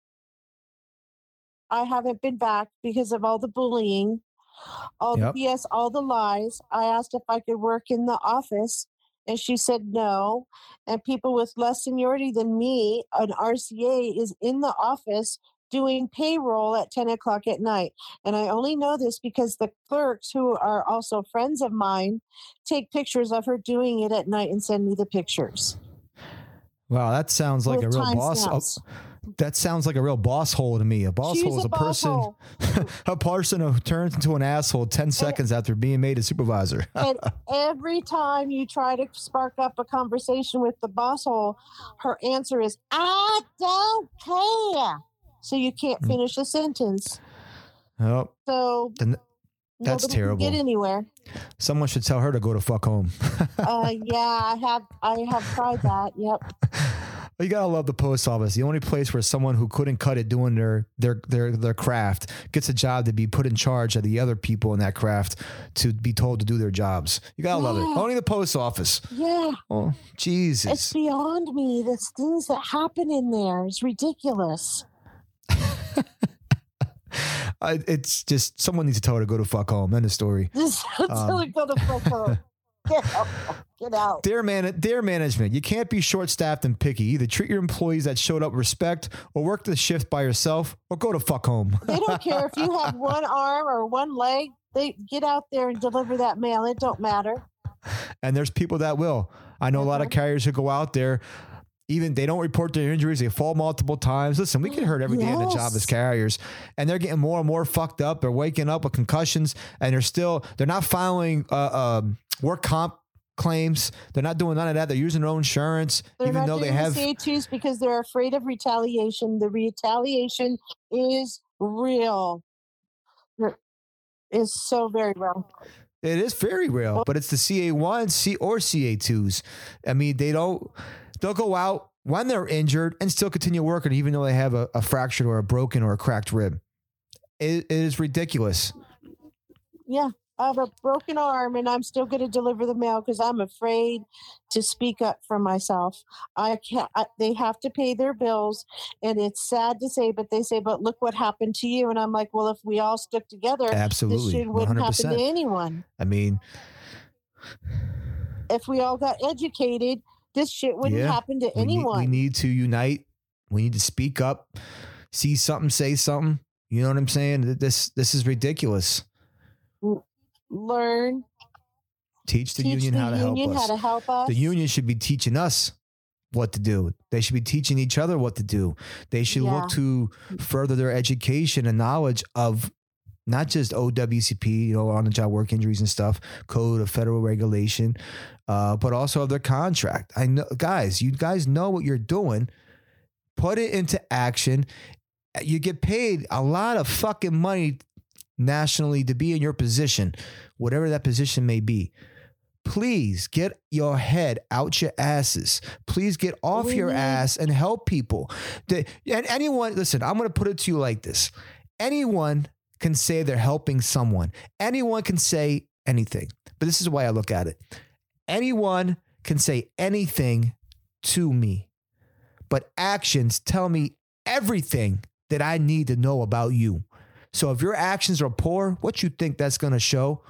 S4: I haven't been back because of all the bullying, all the BS, all the lies. I asked if I could work in the office, and she said no. And people with less seniority than me, an RCA, is in the office doing payroll at 10 o'clock at night. And I only know this because the clerks, who are also friends of mine, take pictures of her doing it at night and send me the pictures.
S1: Wow, that sounds like a real boss. That sounds like a real boss hole to me. A boss hole is a person, a person who turns into an asshole 10 seconds after being made a supervisor.
S4: And every time you try to spark up a conversation with the boss hole, her answer is, I don't care. So you can't finish a sentence.
S1: Oh.
S4: So
S1: That's
S4: Nobody
S1: terrible.
S4: can get anywhere.
S1: Someone should tell her to go to fuck home.
S4: Yeah, I have tried that. Yep.
S1: You gotta love the post office. The only place where someone who couldn't cut it doing their craft gets a job to be put in charge of the other people in that craft to be told to do their jobs. You gotta love it. Only the post office.
S4: Yeah.
S1: Oh, Jesus.
S4: It's beyond me. The things that happen in there is ridiculous.
S1: It's just someone needs to tell her to go to fuck home. End of story.
S4: Just go to fuck home. Get out.
S1: Dear management, you can't be short-staffed and picky. Either treat your employees that showed up with respect or work the shift by yourself or go to fuck home.
S4: They don't care if you have one arm or one leg. They get out there and deliver that mail. It don't matter.
S1: And there's people that will. I know a lot of carriers who go out there. Even they don't report their injuries. They fall multiple times. Listen, we get hurt every day on the job as carriers, and they're getting more and more fucked up. They're waking up with concussions, and they're not filing work comp claims. They're not doing none of that. They're using their own insurance, even though they have
S4: CA2s because they're afraid of retaliation. The retaliation is real. It's so very real.
S1: It is very real, but it's the CA1 or CA2s. I mean, they'll go out when they're injured and still continue working, even though they have a fractured or a broken or a cracked rib. It is ridiculous.
S4: Yeah. I have a broken arm and I'm still going to deliver the mail because I'm afraid to speak up for myself. I can't. They have to pay their bills, and it's sad to say, but they say, "But look what happened to you." And I'm like, "Well, if we all stuck together,
S1: absolutely,
S4: this shit wouldn't
S1: 100%.
S4: happen to anyone."
S1: I mean,
S4: if we all got educated, this shit wouldn't happen to anyone.
S1: We need to unite. We need to speak up. See something, say something. You know what I'm saying? This is ridiculous.
S4: Learn.
S1: Teach the union how to help us. The union should be teaching us what to do. They should be teaching each other what to do. They should look to further their education and knowledge of not just OWCP, on the job work injuries and stuff, code of federal regulation, but also of their contract. I know, guys, you guys know what you're doing. Put it into action. You get paid a lot of fucking money nationally to be in your position, whatever that position may be. Please get your head out your asses. Please get off your ass and help people. And anyone, listen, I'm going to put it to you like this. Anyone can say they're helping someone. Anyone can say anything. But this is the way I look at it. Anyone can say anything to me, but actions tell me everything that I need to know about you. So if your actions are poor, what you think that's going to show?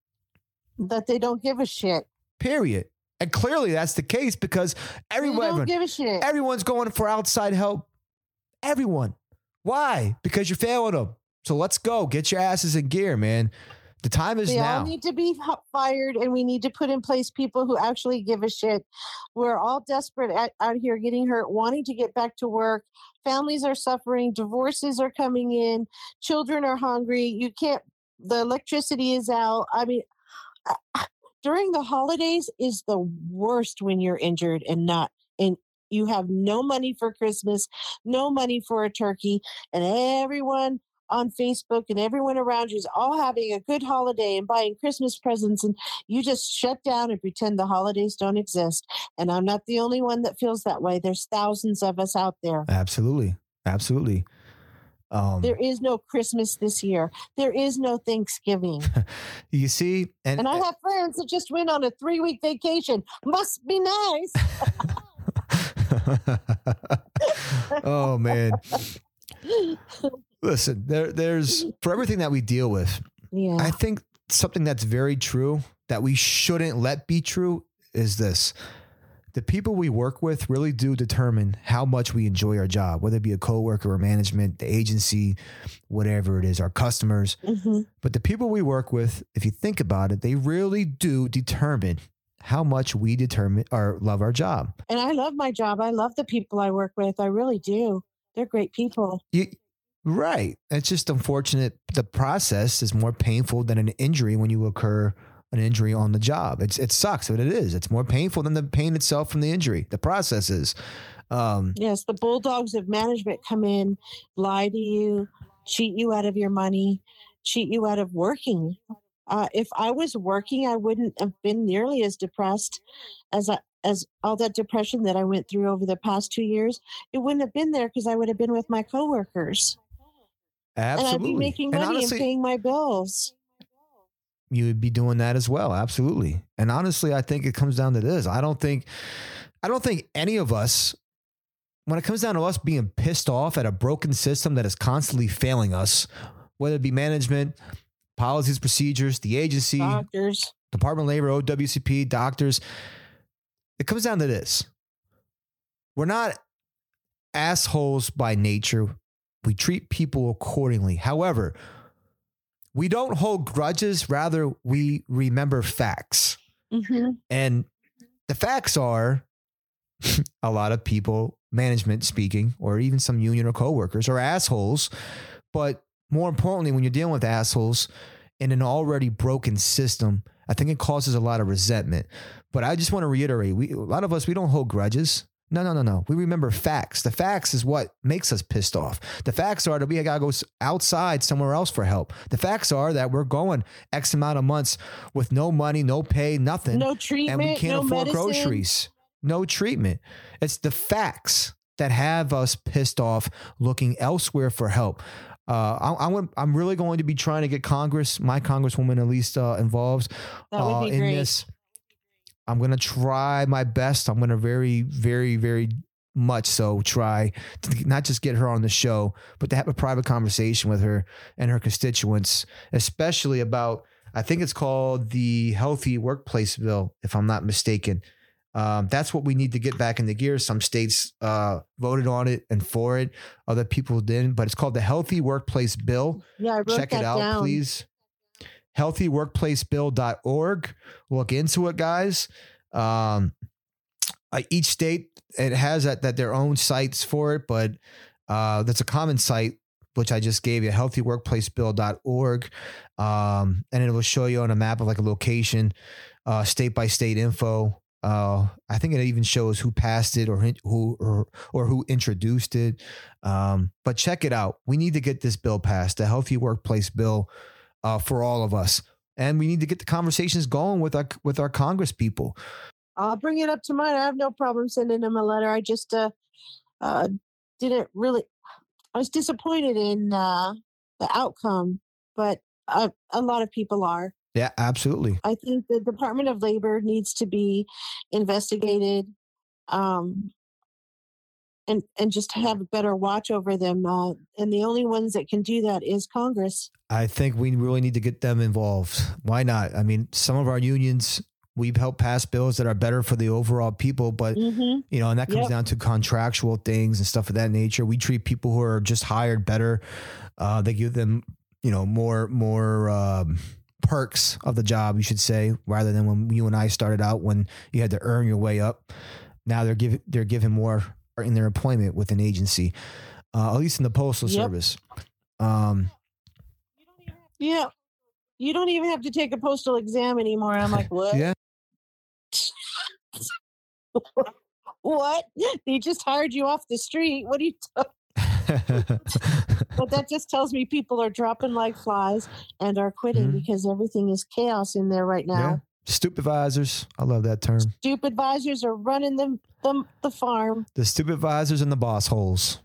S4: That they don't give a shit.
S1: Period. And clearly that's the case because everyone
S4: don't give a shit.
S1: Everyone's going for outside help. Everyone. Why? Because you're failing them. So let's go. Get your asses in gear, man. The time is now.
S4: They all need to be fired, and we need to put in place people who actually give a shit. We're all desperate out here getting hurt, wanting to get back to work. Families are suffering. Divorces are coming in. Children are hungry. The electricity is out. I mean, during the holidays is the worst when you're injured and you have no money for Christmas, no money for a turkey, and everyone on Facebook and everyone around you is all having a good holiday and buying Christmas presents, and you just shut down and pretend the holidays don't exist. And I'm not the only one that feels that way. There's thousands of us out there.
S1: Absolutely. Absolutely.
S4: There is no Christmas this year. There is no Thanksgiving.
S1: You see? And
S4: I have friends that just went on a 3-week vacation. Must be nice.
S1: Oh, man. Listen, there's for everything that we deal with, I think something that's very true that we shouldn't let be true is this. The people we work with really do determine how much we enjoy our job, whether it be a coworker or management, the agency, whatever it is, our customers. Mm-hmm. But the people we work with, if you think about it, they really do determine how much we love our job. And
S4: I love my job. I love the people I work with. I really do. They're great people.
S1: Right. It's just unfortunate. The process is more painful than an injury when you occur an injury on the job. It sucks, but it is. It's more painful than the pain itself from the injury. The process is.
S4: Yes, the bulldogs of management come in, lie to you, cheat you out of your money, cheat you out of working. If I was working, I wouldn't have been nearly as depressed as all that depression that I went through over the past 2 years. It wouldn't have been there because I would have been with my coworkers.
S1: Absolutely.
S4: And I'd be making money
S1: honestly,
S4: and paying my bills.
S1: You would be doing that as well. Absolutely. And honestly, I think it comes down to this. I don't think any of us, when it comes down to us being pissed off at a broken system that is constantly failing us, whether it be management, policies, procedures, the agency,
S4: Doctors,
S1: Department of Labor, OWCP, doctors, it comes down to this. We're not assholes by nature. We treat people accordingly. However, we don't hold grudges. Rather, we remember facts.
S4: mm-hmm.
S1: And the facts are a lot of people, management speaking, or even some union or coworkers are assholes. But more importantly, when you're dealing with assholes in an already broken system, I think it causes a lot of resentment. But I just want to reiterate, a lot of us, we don't hold grudges. No. We remember facts. The facts is what makes us pissed off. The facts are that we got to go outside somewhere else for help. The facts are that we're going X amount of months with no money, no pay, nothing.
S4: No treatment,
S1: and we can't
S4: no
S1: afford
S4: medicine.
S1: groceries. No treatment. It's the facts that have us pissed off looking elsewhere for help. I'm really going to be trying to get Congress, my Congresswoman at least, involved
S4: That would be
S1: in
S4: great.
S1: this. I'm going to try my best. I'm going to very, very, very much so try to not just get her on the show, but to have a private conversation with her and her constituents, especially about, I think it's called the Healthy Workplace Bill, if I'm not mistaken. That's what we need to get back into gear. Some states voted on it and for it. Other people didn't, but it's called the Healthy Workplace Bill.
S4: Yeah, I wrote
S1: Check
S4: that
S1: it out,
S4: down.
S1: please. healthyworkplacebill.org. Look into it, guys. Each state, it has that their own sites for it, but that's a common site, which I just gave you, healthyworkplacebill.org. And it will show you on a map of like a location, state by state info. I think it even shows who passed it or who introduced it. But check it out. We need to get this bill passed, the Healthy Workplace Bill, for all of us. And we need to get the conversations going with our Congress people.
S4: I'll bring it up to mine. I have no problem sending them a letter. I just didn't really. I was disappointed in the outcome, but a lot of people are.
S1: Yeah, absolutely.
S4: I think the Department of Labor needs to be investigated, and just have a better watch over them. And the only ones that can do that is Congress.
S1: I think we really need to get them involved. Why not? I mean, some of our unions, we've helped pass bills that are better for the overall people, but and that comes down to contractual things and stuff of that nature. We treat people who are just hired better. They give them, more perks of the job, you should say, rather than when you and I started out, when you had to earn your way up. Now they're given more in their employment with an agency, at least in the Postal Service.
S4: Yeah. You don't even have to take a postal exam anymore. I'm like, what?
S1: Yeah.
S4: What? They just hired you off the street. What are you talking? But that just tells me people are dropping like flies and are quitting because everything is chaos in there right now.
S1: Yeah. Stupevisors. I love that term.
S4: Stupevisors are running the farm.
S1: The stupevisors and the boss holes.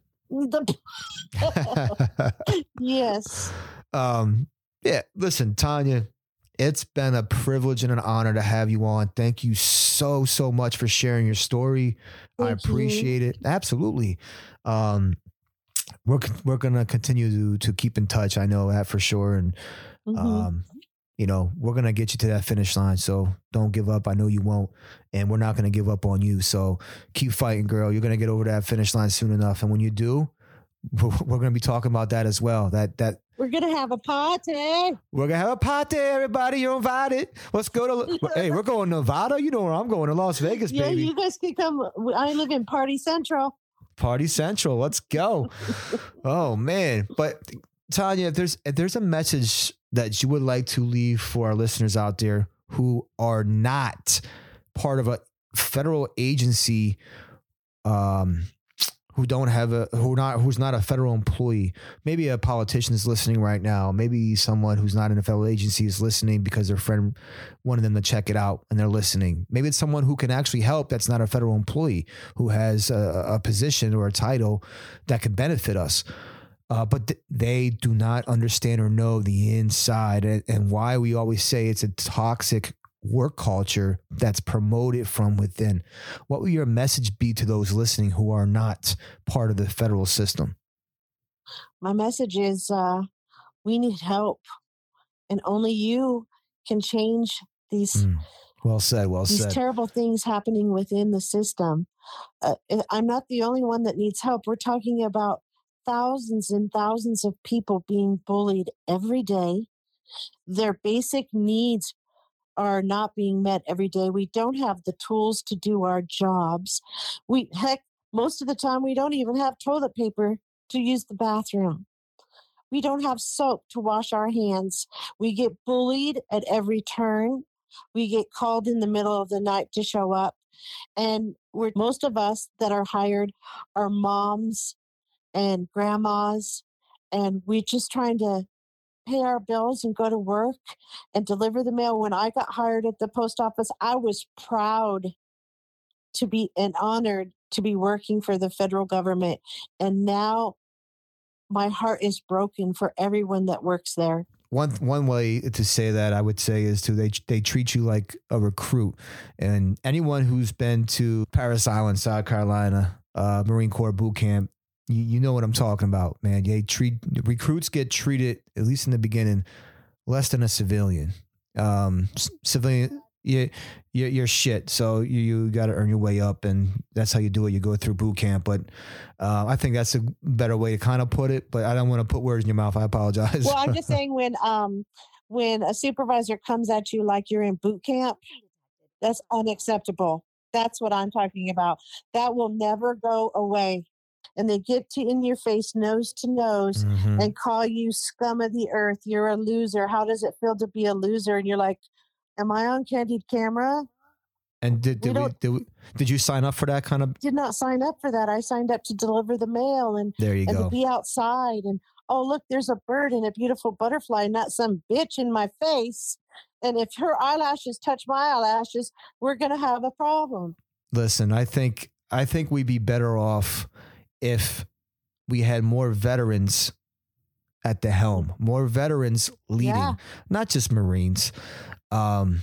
S4: Yes.
S1: Yeah. Listen, Tanya, it's been a privilege and an honor to have you on. Thank you so much for sharing your story. I appreciate it. Absolutely. We're going to continue to keep in touch. I know that for sure. And, we're going to get you to that finish line. So don't give up. I know you won't. And we're not going to give up on you. So keep fighting, girl. You're going to get over that finish line soon enough. And when you do, we're going to be talking about that as well. That
S4: we're going to have a party.
S1: We're going to have a party, everybody. You're invited. Let's go to, hey, we're going to Nevada. You know where I'm going, to Las Vegas, baby.
S4: Yeah, you guys can come. I live in Party Central.
S1: Party Central. Let's go. Oh, man. But Tanya, if there's a message that you would like to leave for our listeners out there who are not part of a federal agency, who don't have who's not a federal employee. Maybe a politician is listening right now. Maybe someone who's not in a federal agency is listening because their friend wanted them to check it out and they're listening. Maybe it's someone who can actually help that's not a federal employee, who has a position or a title that could benefit us. But they do not understand or know the inside and why we always say it's a toxic work culture that's promoted from within. What will your message be to those listening who are not part of the federal system?
S4: My message is we need help, and only you can change these.
S1: Well said.
S4: These terrible things happening within the system. I'm not the only one that needs help. We're talking about thousands and thousands of people being bullied every day. Their basic needs are not being met every day. We don't have the tools to do our jobs. Most of the time, we don't even have toilet paper to use the bathroom. We don't have soap to wash our hands. We get bullied at every turn. We get called in the middle of the night to show up. And most of us that are hired are moms and grandmas, and we're just trying to pay our bills and go to work and deliver the mail. When I got hired at the post office, I was proud to be and honored to be working for the federal government. And now my heart is broken for everyone that works there.
S1: One way to say that, I would say, is they treat you like a recruit. And anyone who's been to Parris Island, South Carolina, Marine Corps boot camp, you know what I'm talking about, man. Recruits get treated, at least in the beginning, less than a civilian. Civilian, you're shit. So you got to earn your way up, and that's how you do it. You go through boot camp. But I think that's a better way to kind of put it. But I don't want to put words in your mouth. I apologize.
S4: Well, I'm just saying when a supervisor comes at you like you're in boot camp, that's unacceptable. That's what I'm talking about. That will never go away. And they get in your face, nose to nose, and call you scum of the earth. You're a loser. How does it feel to be a loser? And you're like, am I on candid camera?
S1: And did you sign up for that kind of?
S4: Did not sign up for that. I signed up to deliver the mail and to be outside. And oh, look, there's a bird and a beautiful butterfly, not some bitch in my face. And if her eyelashes touch my eyelashes, we're going to have a problem.
S1: Listen, I think we'd be better off if we had more veterans at the helm, more veterans leading, not just Marines.
S4: They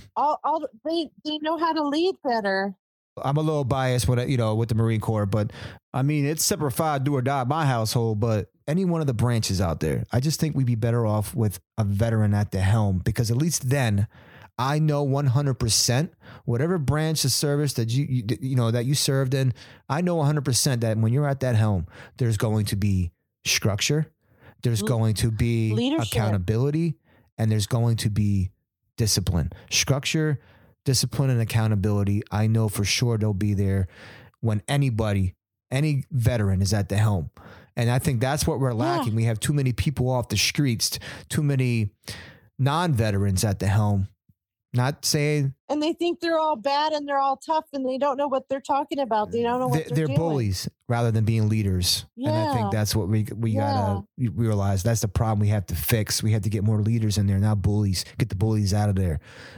S4: know how to lead better.
S1: I'm a little biased with the Marine Corps, but I mean, it's Semper Fi, do or die at my household, but any one of the branches out there, I just think we'd be better off with a veteran at the helm, because at least then I know 100% whatever branch of service that that you served in, I know 100% that when you're at that helm, there's going to be structure, there's going to be leadership, accountability, and there's going to be discipline. Structure, discipline, and accountability, I know for sure they'll be there when any veteran is at the helm. And I think that's what we're lacking. We have too many people off the streets, too many non-veterans at the helm. Not saying... And
S4: they think they're all bad and they're all tough and they don't know what they're talking about. They don't know what they're doing.
S1: Bullies rather than being leaders. Yeah. And I think that's what we gotta realize. That's the problem we have to fix. We have to get more leaders in there, not bullies. Get the bullies out of there.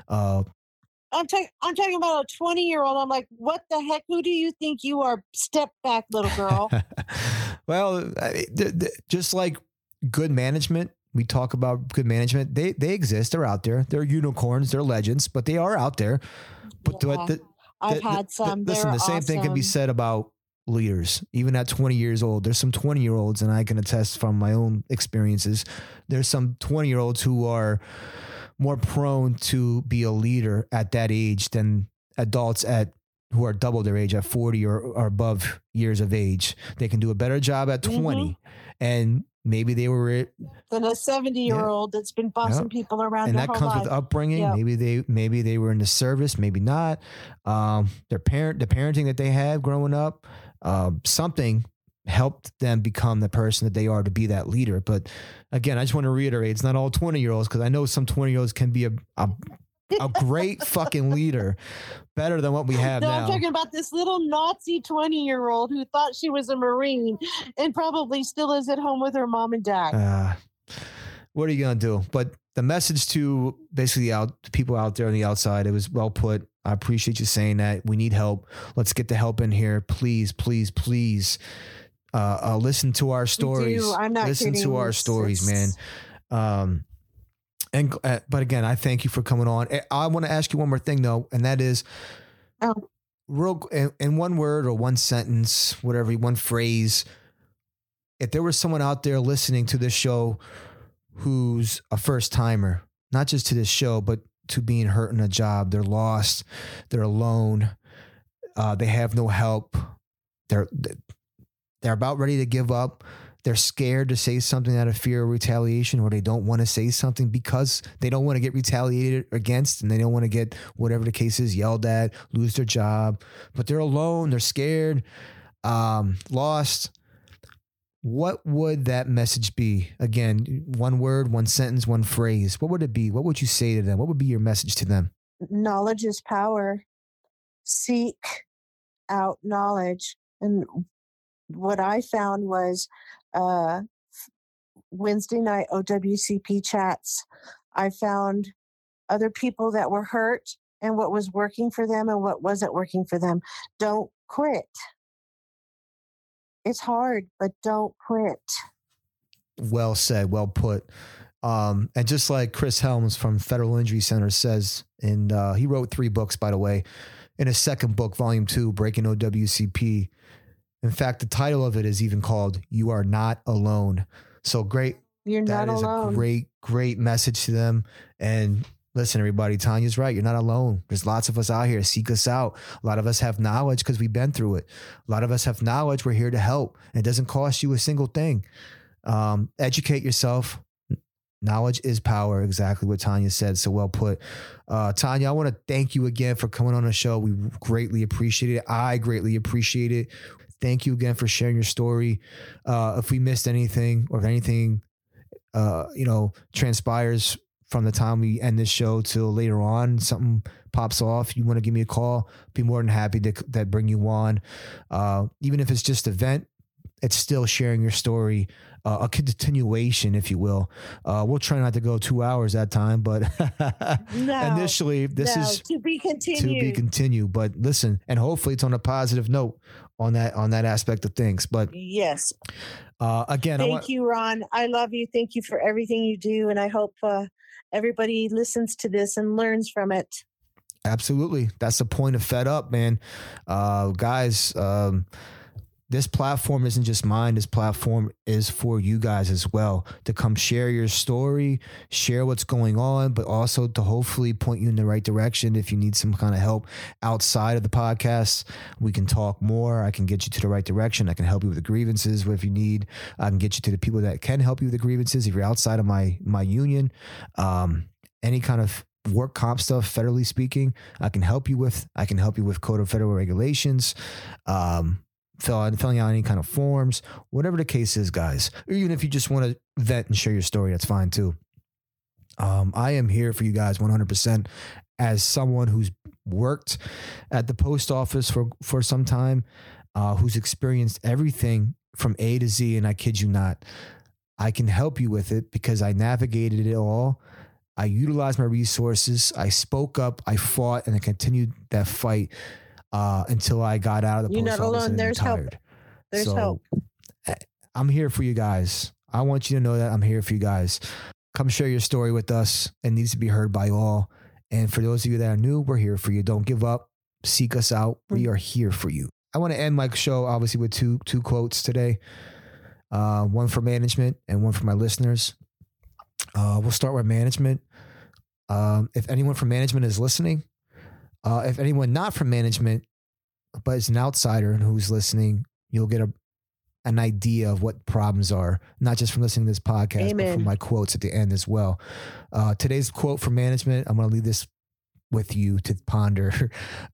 S4: I'm talking about a 20-year-old. I'm like, what the heck? Who do you think you are? Step back, little girl.
S1: Well, just like good management, we talk about good management. They exist. They're out there. They're unicorns. They're legends, but they are out there. But
S4: I've had some.
S1: Listen, the same thing can be said about leaders. Even at 20 years old, there's some 20-year-olds, and I can attest from my own experiences. There's some 20-year-olds who are more prone to be a leader at that age than adults who are double their age at 40 or above years of age. They can do a better job at 20, and maybe they were
S4: than a 70-year-old that's been bossing people around.
S1: And that comes with upbringing. Yep. Maybe they were in the service, maybe not. The parenting that they had growing up, something helped them become the person that they are to be that leader. But again, I just want to reiterate, it's not all 20-year-olds, because I know some 20-year-olds can be a a great fucking leader, better than what we have
S4: No,
S1: now.
S4: I'm talking about this little Nazi 20-year-old who thought she was a Marine and probably still is at home with her mom and dad.
S1: What are you going to do? But the message to basically people out there on the outside, it was well put. I appreciate you saying that. We need help. Let's get the help in here. Please, please, please. Listen to our stories.
S4: I'm not
S1: listen
S4: kidding.
S1: to our stories, man. But again, I thank you for coming on. I want to ask you one more thing though, and that is, real in one word or one sentence, whatever, one phrase. If there was someone out there listening to this show who's a first timer, not just to this show, but to being hurt in a job, they're lost, they're alone, they have no help, they're about ready to give up. They're scared to say something out of fear of retaliation, or they don't want to say something because they don't want to get retaliated against, and they don't want to get, whatever the case is, yelled at, lose their job, but they're alone, they're scared, lost. What would that message be? Again, one word, one sentence, one phrase. What would it be? What would you say to them? What would be your message to them?
S4: Knowledge is power. Seek out knowledge. And what I found was Wednesday night OWCP chats. I found other people that were hurt and what was working for them and what wasn't working for them. Don't quit. It's hard, but don't quit.
S1: Well said. Well put. And just like Chris Helms from Federal Injury Center says, and he wrote 3 books, by the way, in his second book, volume 2, Breaking OWCP. In fact, the title of it is even called "You Are Not Alone." So great.
S4: You're not alone.
S1: That is a great message to them. And listen, everybody, Tanya's right. You're not alone. There's lots of us out here. Seek us out. A lot of us have knowledge because we've been through it. A lot of us have knowledge. We're here to help. It doesn't cost you a single thing. Educate yourself. Knowledge is power. Exactly what Tanya said. So well put. Tanya, I want to thank you again for coming on the show. We greatly appreciate it. I greatly appreciate it. Thank you again for sharing your story. If we missed anything, or if anything, transpires from the time we end this show till later on, something pops off, you want to give me a call, be more than happy to bring you on. Even if it's just a vent, it's still sharing your story, a continuation, if you will. We'll try not to go 2 hours that time, but initially this is
S4: to be continued.
S1: To be continued. But listen, and hopefully it's on a positive note on that aspect of things. But
S4: yes.
S1: Again,
S4: thank you, Ron. I love you. Thank you for everything you do, and I hope everybody listens to this and learns from it.
S1: Absolutely. That's the point of Fed Up, man. Guys, this platform isn't just mine. This platform is for you guys as well, to come share your story, share what's going on, but also to hopefully point you in the right direction. If you need some kind of help outside of the podcast, we can talk more. I can get you to the right direction. I can help you with the grievances if you need. I can get you to the people that can help you with the grievances. If you're outside of my union, any kind of work comp stuff, federally speaking, I can help you with. I can help you with Code of Federal Regulations, filling out any kind of forms, whatever the case is, guys. Or even if you just want to vent and share your story, that's fine too. I am here for you guys 100%. As someone who's worked at the post office for some time, who's experienced everything from A to Z, and I kid you not, I can help you with it because I navigated it all. I utilized my resources. I spoke up. I fought, and I continued that fight until I got out of the post office. You're not alone.
S4: There's
S1: retired.
S4: help. There's help.
S1: I'm here for you guys. I want you to know that I'm here for you guys. Come share your story with us. It needs to be heard by all. And for those of you that are new, we're here for you. Don't give up. Seek us out. We are here for you. I want to end my show, obviously, with two quotes today. One for management and one for my listeners. We'll start with management. If anyone from management is listening, if anyone not from management, but is an outsider and who's listening, you'll get an idea of what problems are, not just from listening to this podcast,
S4: Amen.
S1: But from my quotes at the end as well. Today's quote from management, I'm going to leave this with you to ponder.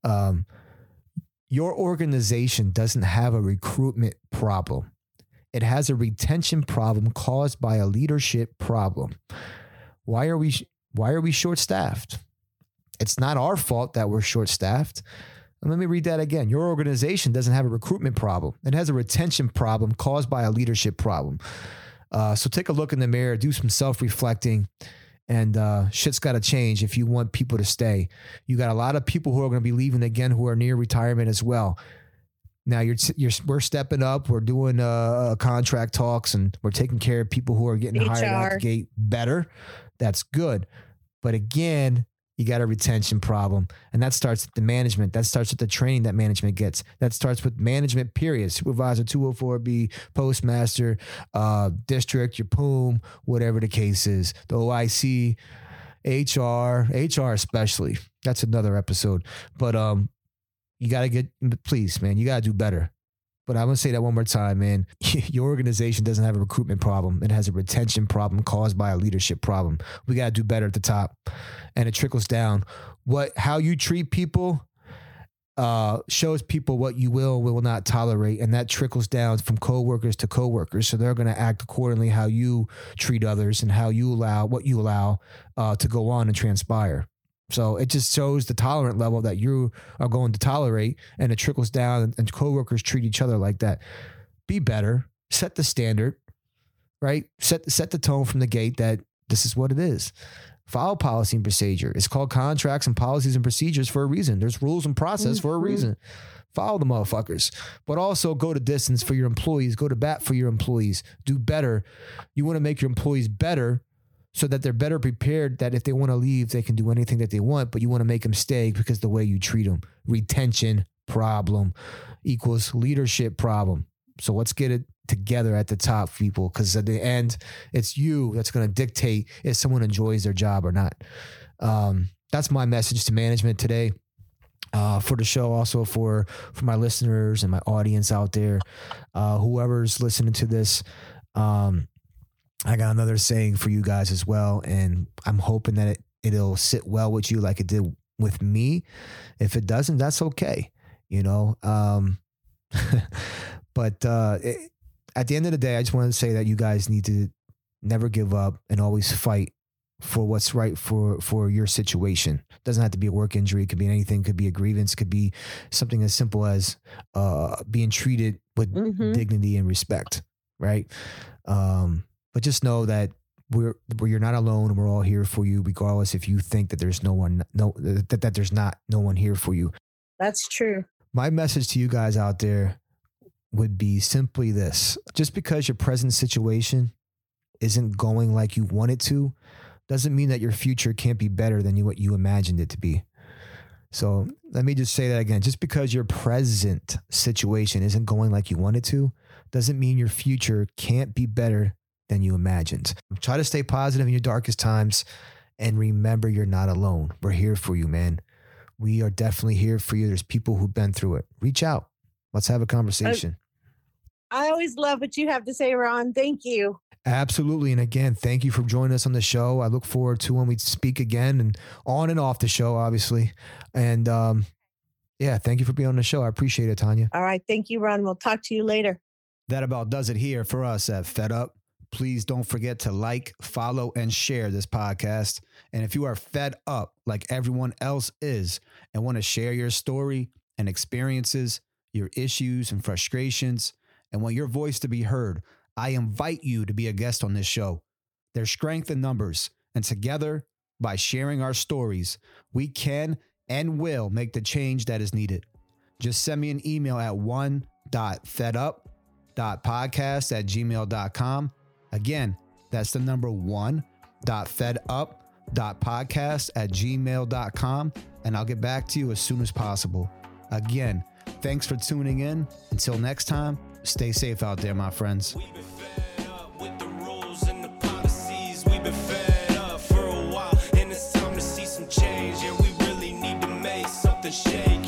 S1: Your organization doesn't have a recruitment problem. It has a retention problem caused by a leadership problem. Why are we short-staffed? It's not our fault that we're short-staffed. And let me read that again. Your organization doesn't have a recruitment problem. It has a retention problem caused by a leadership problem. So take a look in the mirror, do some self-reflecting, and shit's got to change if you want people to stay. You got a lot of people who are going to be leaving again who are near retirement as well. Now we're stepping up. We're doing contract talks, and we're taking care of people who are getting hired out the gate better. That's good. But again, you got a retention problem, and that starts at the management. That starts with the training that management gets. That starts with management, period. Supervisor, 204B, postmaster, district, your POOM, whatever the case is. The OIC, HR especially. That's another episode. But you got to please, man, you got to do better. But I'm going to say that one more time, man. Your organization doesn't have a recruitment problem. It has a retention problem caused by a leadership problem. We got to do better at the top. And it trickles down. How you treat people shows people what you will not tolerate. And that trickles down from coworkers to coworkers. So they're going to act accordingly how you treat others and what you allow to go on and transpire. So it just shows the tolerant level that you are going to tolerate, and it trickles down, and coworkers treat each other like that. Be better. Set the standard, right? Set the tone from the gate that this is what it is. Follow policy and procedure. It's called contracts and policies and procedures for a reason. There's rules and process for a reason. Follow the motherfuckers, but also go to distance for your employees. Go to bat for your employees. Do better. You want to make your employees better, so that they're better prepared, that if they want to leave, they can do anything that they want, but you want to make them stay because the way you treat them. Retention problem equals leadership problem. So let's get it together at the top, people, because at the end, it's you that's going to dictate if someone enjoys their job or not. That's my message to management today. For the show, also for my listeners and my audience out there, whoever's listening to this, I got another saying for you guys as well, and I'm hoping that it'll sit well with you like it did with me. If it doesn't, that's okay, you know. But at the end of the day, I just wanted to say that you guys need to never give up and always fight for what's right for your situation. It doesn't have to be a work injury. It could be anything. It could be a grievance. It could be something as simple as being treated with dignity and respect, right? But just know that you're not alone, and we're all here for you, regardless if you think that there's no one here for you.
S4: That's true.
S1: My message to you guys out there would be simply this: just because your present situation isn't going like you want it to, doesn't mean that your future can't be better than what you imagined it to be. So let me just say that again. Just because your present situation isn't going like you want it to, doesn't mean your future can't be better than you imagined. Try to stay positive in your darkest times, and remember, you're not alone. We're here for you, man. We are definitely here for you. There's people who've been through it. Reach out. Let's have a conversation.
S4: I always love what you have to say, Ron. Thank you.
S1: Absolutely. And again, thank you for joining us on the show. I look forward to when we speak again, and on and off the show, obviously. And yeah, thank you for being on the show. I appreciate it, Tanya.
S4: All right. Thank you, Ron. We'll talk to you later.
S1: That about does it here for us at Fed Up. Please don't forget to like, follow, and share this podcast. And if you are fed up like everyone else is and want to share your story and experiences, your issues and frustrations, and want your voice to be heard, I invite you to be a guest on this show. There's strength in numbers, and together, by sharing our stories, we can and will make the change that is needed. Just send me an email at one.fedup.podcast@gmail.com. Again, that's the number 1.fedup.podcast@gmail.com, and I'll get back to you as soon as possible. Again, thanks for tuning in. Until next time, stay safe out there, my friends.
S5: We've been fed up with the rules and the policies. We've been fed up for a while, and it's time to see some change. Yeah, we really need to make something shake.